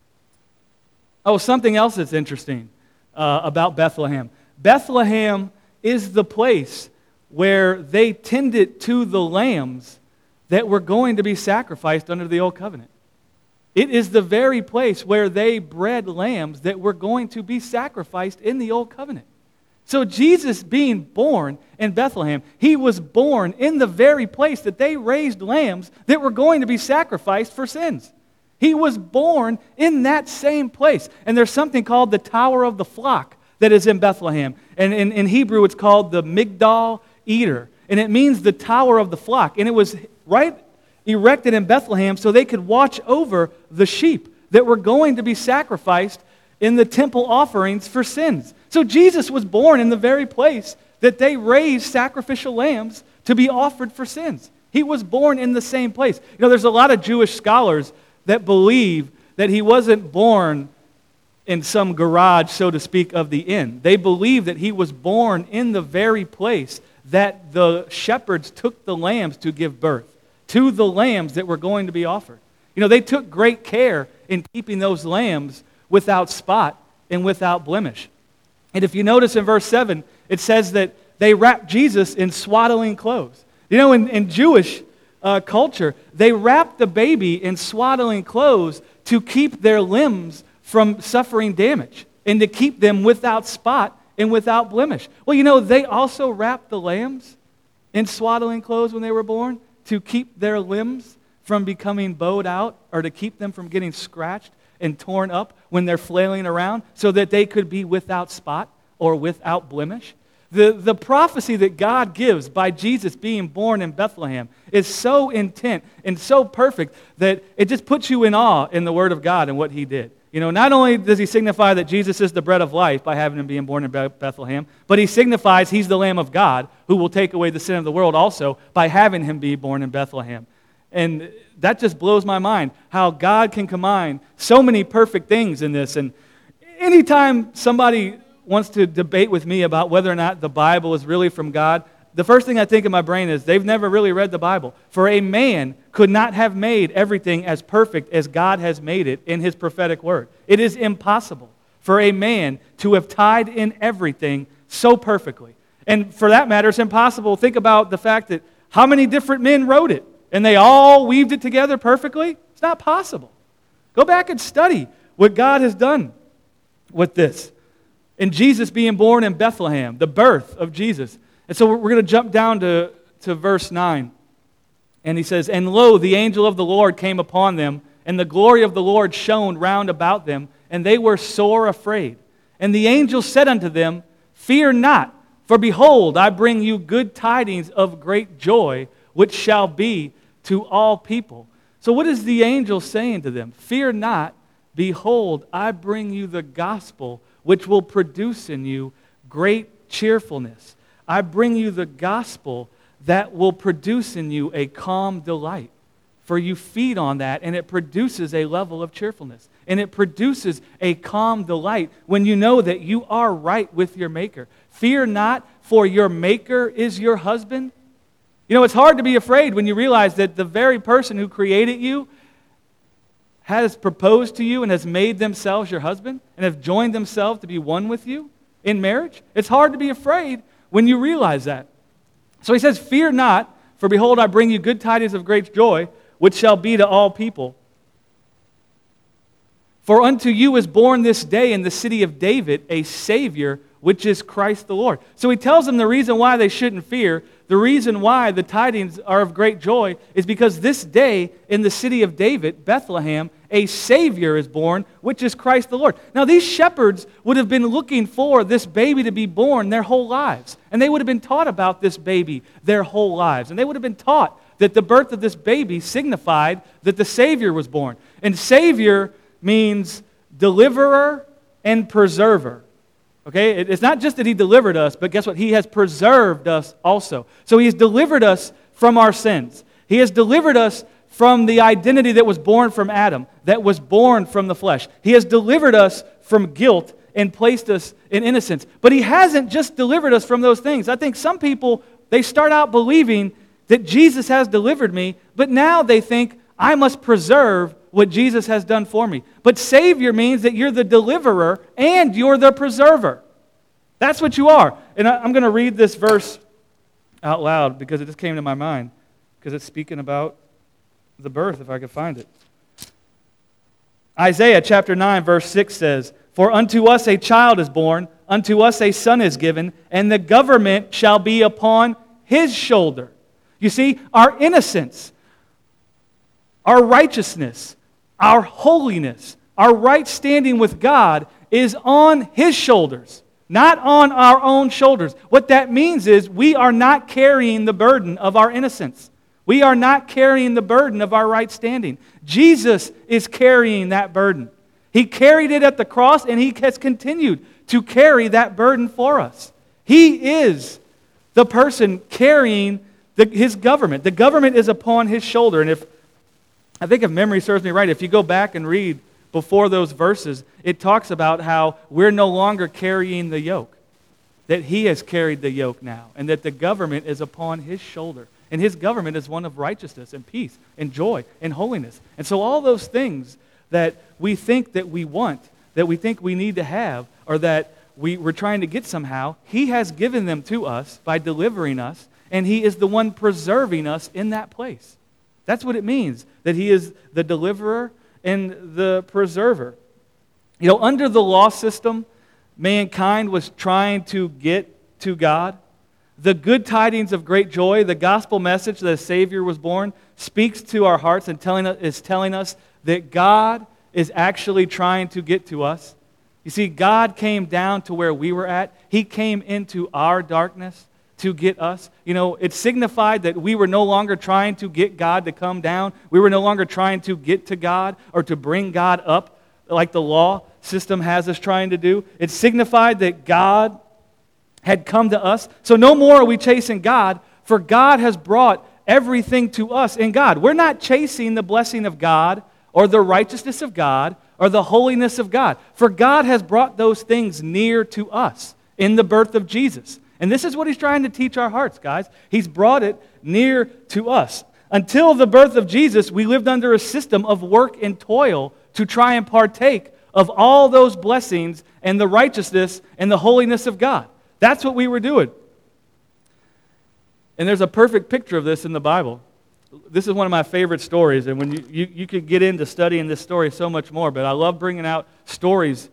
Oh, something else that's interesting about Bethlehem. Bethlehem is the place where they tended to the lambs that were going to be sacrificed under the Old Covenant. It is the very place where they bred lambs that were going to be sacrificed in the Old Covenant. So Jesus being born in Bethlehem, he was born in the very place that they raised lambs that were going to be sacrificed for sins. He was born in that same place. And there's something called the Tower of the Flock that is in Bethlehem. And in Hebrew, it's called the Migdal Eder. And it means the Tower of the Flock. And it was right erected in Bethlehem so they could watch over the sheep that were going to be sacrificed in the temple offerings for sins. So Jesus was born in the very place that they raised sacrificial lambs to be offered for sins. He was born in the same place. You know, there's a lot of Jewish scholars that believe that he wasn't born in some garage, so to speak, of the inn. They believe that he was born in the very place that the shepherds took the lambs to give birth, to the lambs that were going to be offered. You know, they took great care in keeping those lambs without spot and without blemish. And if you notice in verse 7, it says that they wrapped Jesus in swaddling clothes. You know, in Jewish culture, they wrapped the baby in swaddling clothes to keep their limbs from suffering damage and to keep them without spot and without blemish. Well, you know, they also wrapped the lambs in swaddling clothes when they were born to keep their limbs from becoming bowed out or to keep them from getting scratched and torn up when they're flailing around so that they could be without spot or without blemish. The prophecy that God gives by Jesus being born in Bethlehem is so intent and so perfect that it just puts you in awe in the Word of God and what He did. You know, not only does He signify that Jesus is the bread of life by having Him being born in Bethlehem, but He signifies He's the Lamb of God who will take away the sin of the world also by having Him be born in Bethlehem. And that just blows my mind, how God can combine so many perfect things in this. And anytime somebody wants to debate with me about whether or not the Bible is really from God, the first thing I think in my brain is they've never really read the Bible. For a man could not have made everything as perfect as God has made it in His prophetic word. It is impossible for a man to have tied in everything so perfectly. And for that matter, it's impossible. Think about the fact that how many different men wrote it, and they all weaved it together perfectly? It's not possible. Go back and study what God has done with this. And Jesus being born in Bethlehem, the birth of Jesus. And so we're going to jump down to verse 9. And he says, "And lo, the angel of the Lord came upon them, and the glory of the Lord shone round about them, and they were sore afraid. And the angel said unto them, Fear not, for behold, I bring you good tidings of great joy, which shall be to all people." So what is the angel saying to them? Fear not, behold, I bring you the gospel, which will produce in you great cheerfulness. I bring you the gospel that will produce in you a calm delight. For you feed on that, and it produces a level of cheerfulness. And it produces a calm delight when you know that you are right with your Maker. Fear not, for your Maker is your husband. You know, it's hard to be afraid when you realize that the very person who created you has proposed to you and has made themselves your husband and have joined themselves to be one with you in marriage. It's hard to be afraid when you realize that. So he says, "Fear not, for behold, I bring you good tidings of great joy, which shall be to all people. For unto you is born this day in the city of David a Savior, which is Christ the Lord." So he tells them the reason why they shouldn't fear, the reason why the tidings are of great joy, is because this day in the city of David, Bethlehem, a Savior is born, which is Christ the Lord. Now these shepherds would have been looking for this baby to be born their whole lives. And they would have been taught about this baby their whole lives. And they would have been taught that the birth of this baby signified that the Savior was born. And Savior means deliverer and preserver. Okay? It's not just that He delivered us, but guess what? He has preserved us also. So He has delivered us from our sins. He has delivered us from the identity that was born from Adam, that was born from the flesh. He has delivered us from guilt and placed us in innocence. But He hasn't just delivered us from those things. I think some people, they start out believing that Jesus has delivered me, but now they think, I must preserve what Jesus has done for me. But Savior means that you're the deliverer and you're the preserver. That's what you are. And I'm going to read this verse out loud because it just came to my mind, because it's speaking about the birth, if I could find it. Isaiah chapter 9, verse 6 says, "For unto us a child is born, unto us a son is given, and the government shall be upon His shoulder." You see, our innocence, our righteousness, our holiness, our right standing with God is on His shoulders, not on our own shoulders. What that means is we are not carrying the burden of our innocence. We are not carrying the burden of our right standing. Jesus is carrying that burden. He carried it at the cross, and He has continued to carry that burden for us. He is the person carrying His government. The government is upon His shoulder. And I think if memory serves me right, if you go back and read before those verses, it talks about how we're no longer carrying the yoke, that He has carried the yoke now, and that the government is upon His shoulder. And His government is one of righteousness and peace and joy and holiness. And so all those things that we think that we want, that we think we need to have, or that we're trying to get somehow, He has given them to us by delivering us, and He is the one preserving us in that place. That's what it means, that He is the deliverer and the preserver. You know, under the law system, mankind was trying to get to God. The good tidings of great joy, the gospel message that a Savior was born, speaks to our hearts and is telling us that God is actually trying to get to us. You see, God came down to where we were at. He came into our darkness to get us. You know, it signified that we were no longer trying to get God to come down. We were no longer trying to get to God or to bring God up like the law system has us trying to do. It signified that God had come to us. So no more are we chasing God, for God has brought everything to us in God. We're not chasing the blessing of God or the righteousness of God or the holiness of God, for God has brought those things near to us in the birth of Jesus. And this is what he's trying to teach our hearts, guys. He's brought it near to us. Until the birth of Jesus, we lived under a system of work and toil to try and partake of all those blessings and the righteousness and the holiness of God. That's what we were doing. And there's a perfect picture of this in the Bible. This is one of my favorite stories, and when you could get into studying this story so much more, but I love bringing out stories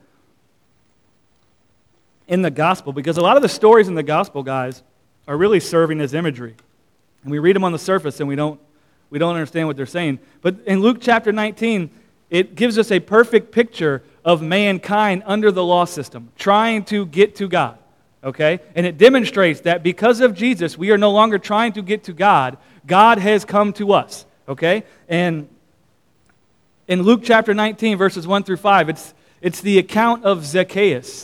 in the gospel, because a lot of the stories in the gospel, guys, are really serving as imagery. And we read them on the surface, and we don't understand what they're saying. But in Luke chapter 19, it gives us a perfect picture of mankind under the law system, trying to get to God. Okay? And it demonstrates that because of Jesus, we are no longer trying to get to God. God has come to us. Okay? And in Luke chapter 19, verses 1 through 5, it's the account of Zacchaeus.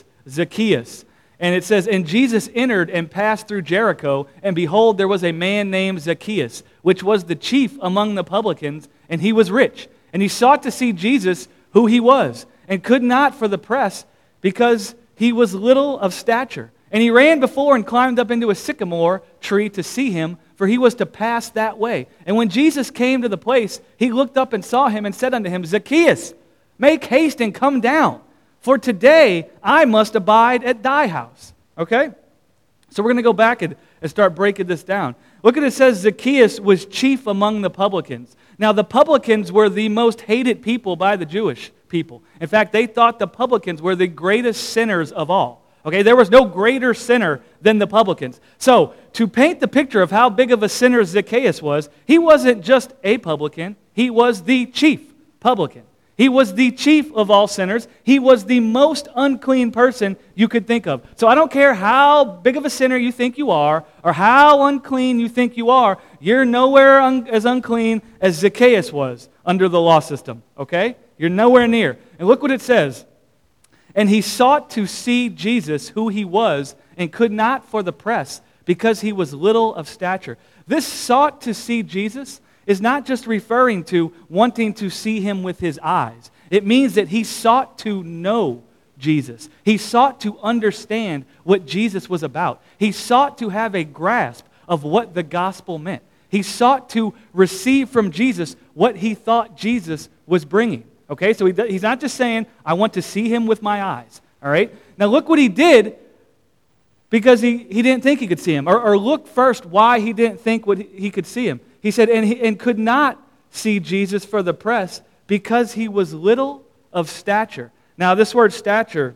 And it says, "And Jesus entered and passed through Jericho, and behold, there was a man named Zacchaeus, which was the chief among the publicans, and he was rich. And he sought to see Jesus, who he was, and could not for the press, because he was little of stature. And he ran before and climbed up into a sycamore tree to see him, for he was to pass that way. And when Jesus came to the place, he looked up and saw him and said unto him, Zacchaeus, make haste and come down, for today I must abide at thy house." Okay? So we're going to go back and start breaking this down. Look at it, says Zacchaeus was chief among the publicans. Now the publicans were the most hated people by the Jewish people. In fact, they thought the publicans were the greatest sinners of all. Okay, there was no greater sinner than the publicans. So, to paint the picture of how big of a sinner Zacchaeus was, he wasn't just a publican, he was the chief publican. He was the chief of all sinners. He was the most unclean person you could think of. So I don't care how big of a sinner you think you are, or how unclean you think you are, you're nowhere as unclean as Zacchaeus was under the law system. Okay? You're nowhere near. And look what it says. "And he sought to see Jesus, who he was, and could not for the press, because he was little of stature." This sought to see Jesus is not just referring to wanting to see him with his eyes. It means that he sought to know Jesus. He sought to understand what Jesus was about. He sought to have a grasp of what the gospel meant. He sought to receive from Jesus what he thought Jesus was bringing. Okay, so he's not just saying, I want to see him with my eyes. All right? Now look what he did, because he didn't think he could see him. Or look first why he didn't think he could see him. He said, and could not see Jesus for the press, because he was little of stature. Now this word stature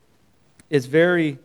is very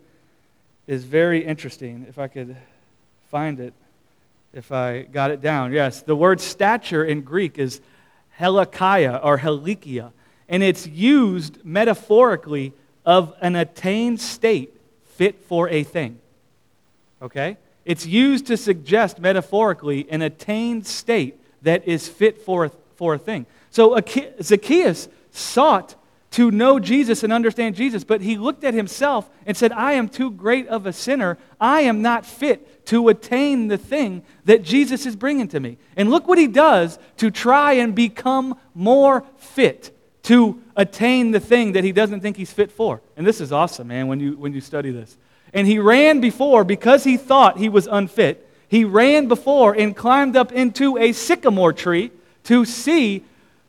interesting. If I could find it, if I got it down. Yes, the word stature in Greek is helikia or helikia, and it's used metaphorically of an attained state fit for a thing. Okay? It's used to suggest metaphorically an attained state that is fit for a thing. So Zacchaeus sought to know Jesus and understand Jesus, but he looked at himself and said, I am too great of a sinner. I am not fit to attain the thing that Jesus is bringing to me. And look what he does to try and become more fit to attain the thing that he doesn't think he's fit for. And this is awesome, man, when you study this. And he ran before, because he thought he was unfit, he ran before and climbed up into a sycamore tree to see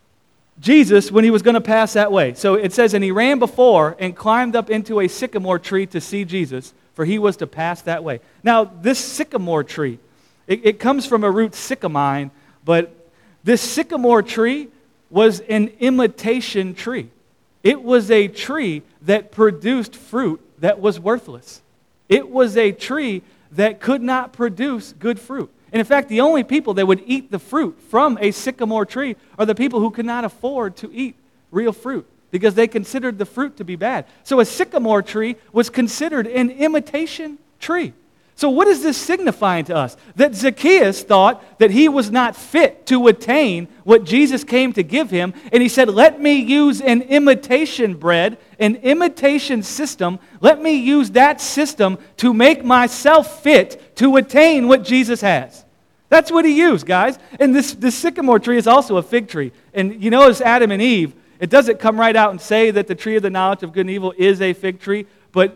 Jesus when he was going to pass that way. So it says, and he ran before and climbed up into a sycamore tree to see Jesus, for he was to pass that way. Now, this sycamore tree, it comes from a root sycamine, but this sycamore tree was an imitation tree. It was a tree that produced fruit that was worthless. It was a tree that could not produce good fruit. And in fact, the only people that would eat the fruit from a sycamore tree are the people who could not afford to eat real fruit, because they considered the fruit to be bad. So a sycamore tree was considered an imitation tree. So what is this signifying to us? That Zacchaeus thought that he was not fit to attain what Jesus came to give him, and he said, let me use an imitation bread, an imitation system. Let me use that system to make myself fit to attain what Jesus has. That's what he used, guys. And this sycamore tree is also a fig tree. And you notice Adam and Eve, it doesn't come right out and say that the tree of the knowledge of good and evil is a fig tree, but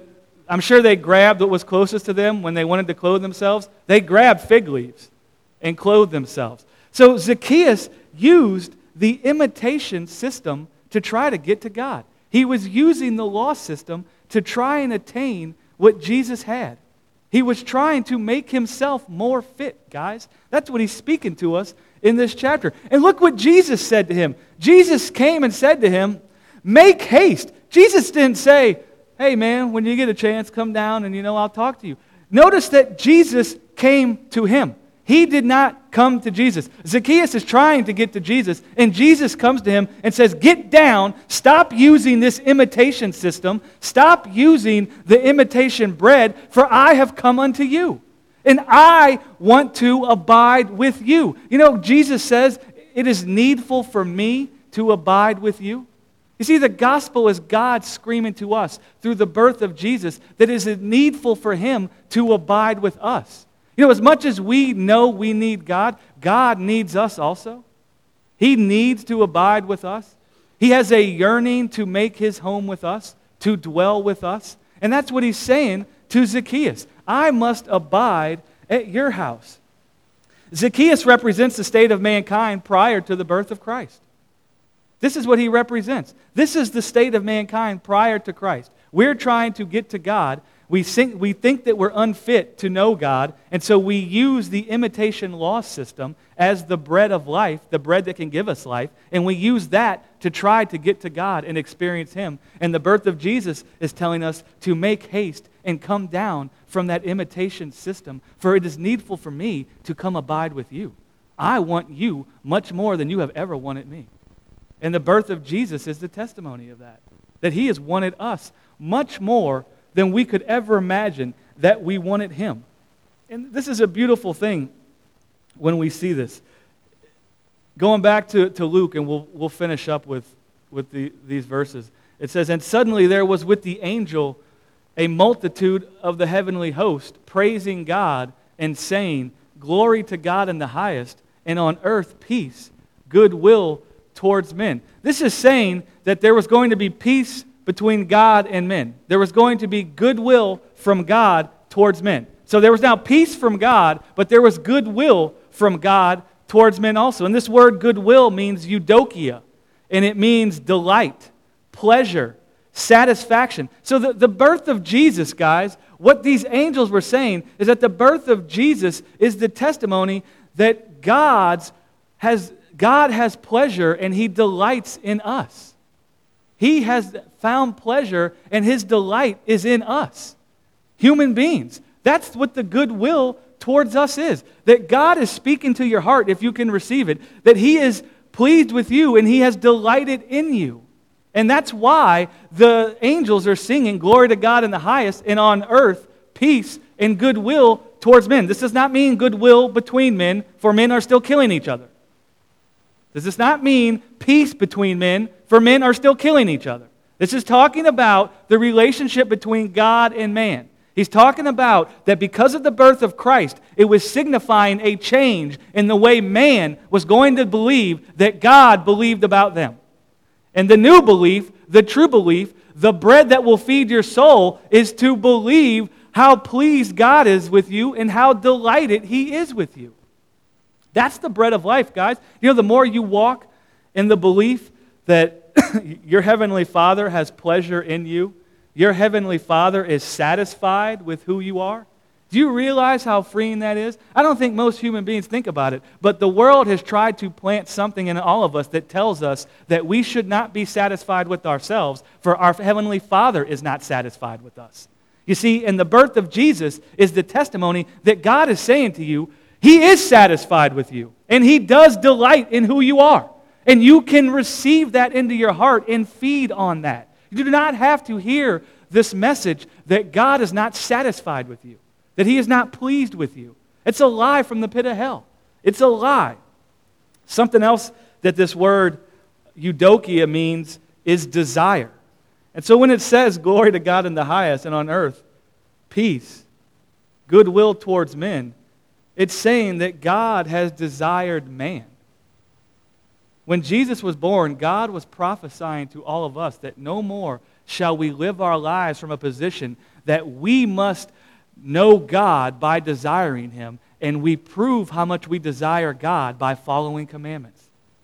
I'm sure they grabbed what was closest to them when they wanted to clothe themselves. They grabbed fig leaves and clothed themselves. So Zacchaeus used the imitation system to try to get to God. He was using the law system to try and attain what Jesus had. He was trying to make himself more fit, guys. That's what he's speaking to us in this chapter. And look what Jesus said to him. Jesus came and said to him, make haste. Jesus didn't say, hey man, when you get a chance, come down and I'll talk to you. Notice that Jesus came to him. He did not come to Jesus. Zacchaeus is trying to get to Jesus, and Jesus comes to him and says, get down, stop using this imitation system, stop using the imitation bread, for I have come unto you, and I want to abide with you. Jesus says, it is needful for me to abide with you. You see, the gospel is God screaming to us through the birth of Jesus that it is needful for him to abide with us. As much as we know we need God, God needs us also. He needs to abide with us. He has a yearning to make his home with us, to dwell with us. And that's what he's saying to Zacchaeus. I must abide at your house. Zacchaeus represents the state of mankind prior to the birth of Christ. This is what he represents. This is the state of mankind prior to Christ. We're trying to get to God. We think that we're unfit to know God, and so we use the imitation law system as the bread of life, the bread that can give us life, and we use that to try to get to God and experience him. And the birth of Jesus is telling us to make haste and come down from that imitation system, for it is needful for me to come abide with you. I want you much more than you have ever wanted me. And the birth of Jesus is the testimony of that he has wanted us much more than we could ever imagine that we wanted him. And this is a beautiful thing when we see this. Going back to Luke, and we'll finish up with these verses. It says, and suddenly there was with the angel a multitude of the heavenly host, praising God and saying, glory to God in the highest, and on earth peace, goodwill towards men. This is saying that there was going to be peace between God and men. There was going to be goodwill from God towards men. So there was now peace from God, but there was goodwill from God towards men also. And this word goodwill means eudokia, and it means delight, pleasure, satisfaction. So the birth of Jesus, guys, what these angels were saying is that the birth of Jesus is the testimony that God has pleasure and he delights in us. He has found pleasure, and his delight is in us, human beings. That's what the goodwill towards us is. That God is speaking to your heart, if you can receive it, that he is pleased with you, and he has delighted in you. And that's why the angels are singing, glory to God in the highest, and on earth, peace and goodwill towards men. This does not mean goodwill between men, for men are still killing each other. This does not mean peace between men, for men are still killing each other. This is talking about the relationship between God and man. He's talking about that because of the birth of Christ, it was signifying a change in the way man was going to believe that God believed about them. And the new belief, the true belief, the bread that will feed your soul, is to believe how pleased God is with you and how delighted he is with you. That's the bread of life, guys. The more you walk in the belief that your heavenly Father has pleasure in you, your heavenly Father is satisfied with who you are. Do you realize how freeing that is? I don't think most human beings think about it, but the world has tried to plant something in all of us that tells us that we should not be satisfied with ourselves, for our heavenly Father is not satisfied with us. You see, in the birth of Jesus is the testimony that God is saying to you, he is satisfied with you, and he does delight in who you are. And you can receive that into your heart and feed on that. You do not have to hear this message that God is not satisfied with you, that he is not pleased with you. It's a lie from the pit of hell. It's a lie. Something else that this word eudokia means is desire. And so when it says glory to God in the highest and on earth, peace, goodwill towards men, it's saying that God has desired man. When Jesus was born, God was prophesying to all of us that no more shall we live our lives from a position that we must know God by desiring Him, and we prove how much we desire God by following commandments.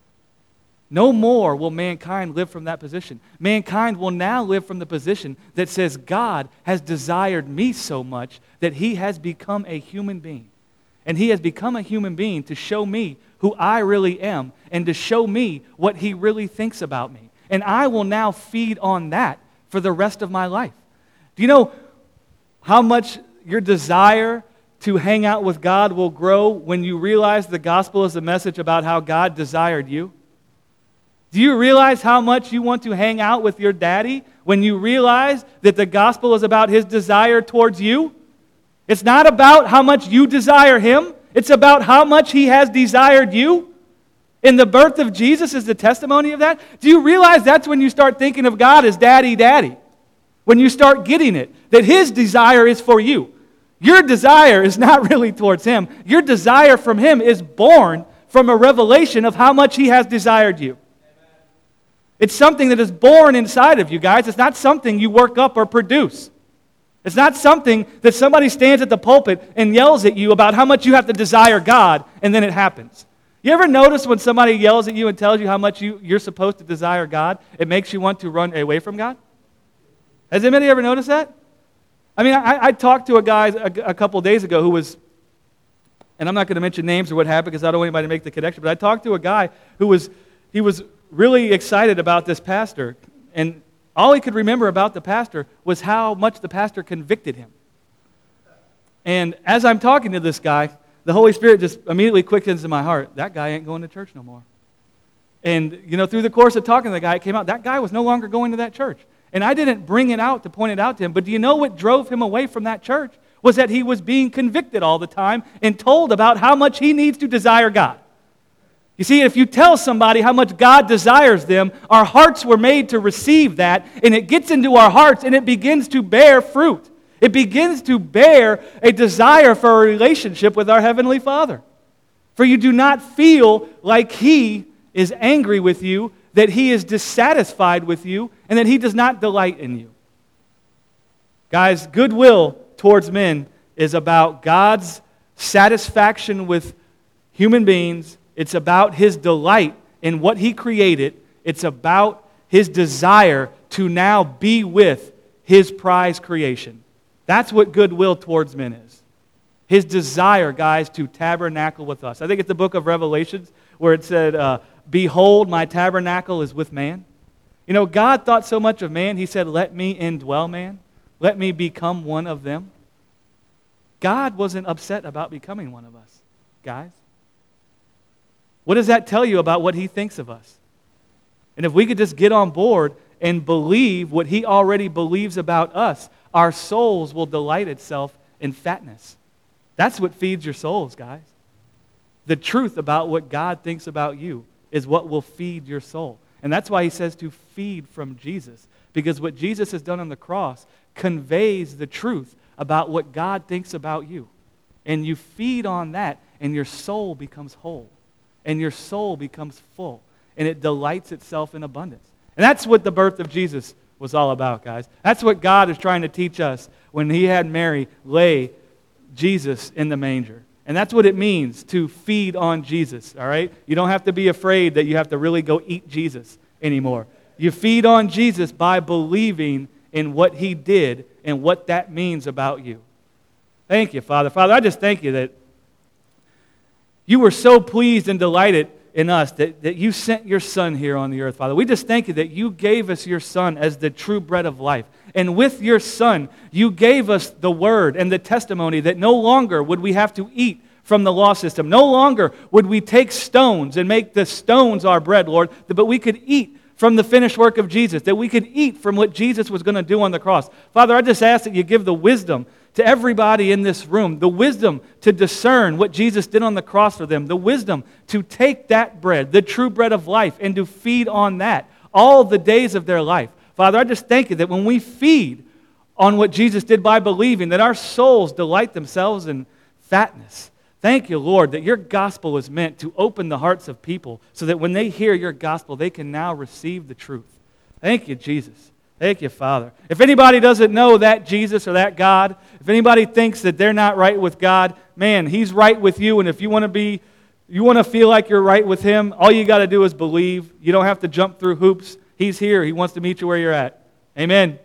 No more will mankind live from that position. Mankind will now live from the position that says God has desired me so much that He has become a human being. And He has become a human being to show me who I really am and to show me what He really thinks about me. And I will now feed on that for the rest of my life. Do you know how much your desire to hang out with God will grow when you realize the gospel is a message about how God desired you? Do you realize how much you want to hang out with your daddy when you realize that the gospel is about His desire towards you? It's not about how much you desire Him. It's about how much He has desired you. And the birth of Jesus is the testimony of that. Do you realize that's when you start thinking of God as daddy, daddy? When you start getting it, that His desire is for you. Your desire is not really towards Him. Your desire from Him is born from a revelation of how much He has desired you. It's something that is born inside of you, guys. It's not something you work up or produce. It's not something that somebody stands at the pulpit and yells at you about how much you have to desire God, and then it happens. You ever notice when somebody yells at you and tells you how much you're supposed to desire God, it makes you want to run away from God? Has anybody ever noticed that? I mean, I talked to a guy a couple days ago who was, and I'm not going to mention names or what happened because I don't want anybody to make the connection, but I talked to a guy who was really excited about this pastor, and all he could remember about the pastor was how much the pastor convicted him. And as I'm talking to this guy, the Holy Spirit just immediately quickens in my heart, that guy ain't going to church no more. And, through the course of talking to the guy, it came out, that guy was no longer going to that church. And I didn't bring it out to point it out to him, but do you know what drove him away from that church? Was that he was being convicted all the time and told about how much he needs to desire God. You see, if you tell somebody how much God desires them, our hearts were made to receive that, and it gets into our hearts, and it begins to bear fruit. It begins to bear a desire for a relationship with our Heavenly Father. For you do not feel like He is angry with you, that He is dissatisfied with you, and that He does not delight in you. Guys, goodwill towards men is about God's satisfaction with human beings. It's about His delight in what He created. It's about His desire to now be with His prized creation. That's what goodwill towards men is. His desire, guys, to tabernacle with us. I think it's the book of Revelations where it said, behold, my tabernacle is with man. God thought so much of man, He said, let me indwell man. Let me become one of them. God wasn't upset about becoming one of us, guys. What does that tell you about what He thinks of us? And if we could just get on board and believe what He already believes about us, our souls will delight itself in fatness. That's what feeds your souls, guys. The truth about what God thinks about you is what will feed your soul. And that's why He says to feed from Jesus. Because what Jesus has done on the cross conveys the truth about what God thinks about you. And you feed on that, and your soul becomes whole. And your soul becomes full. And it delights itself in abundance. And that's what the birth of Jesus was all about, guys. That's what God is trying to teach us when He had Mary lay Jesus in the manger. And that's what it means to feed on Jesus, all right? You don't have to be afraid that you have to really go eat Jesus anymore. You feed on Jesus by believing in what He did and what that means about you. Thank you, Father. Father, I just thank You that You were so pleased and delighted in us that You sent Your Son here on the earth, Father. We just thank You that You gave us Your Son as the true bread of life. And with Your Son, You gave us the word and the testimony that no longer would we have to eat from the law system. No longer would we take stones and make the stones our bread, Lord, but we could eat from the finished work of Jesus, that we could eat from what Jesus was going to do on the cross. Father, I just ask that You give the wisdom to everybody in this room, the wisdom to discern what Jesus did on the cross for them, the wisdom to take that bread, the true bread of life, and to feed on that all the days of their life. Father, I just thank You that when we feed on what Jesus did by believing, that our souls delight themselves in fatness. Thank You, Lord, that Your gospel is meant to open the hearts of people so that when they hear Your gospel, they can now receive the truth. Thank You, Jesus. Thank you, Father. If anybody doesn't know that Jesus or that God, if anybody thinks that they're not right with God, man, He's right with you. And if you want to feel like you're right with Him, all you got to do is believe. You don't have to jump through hoops. He's here. He wants to meet you where you're at. Amen.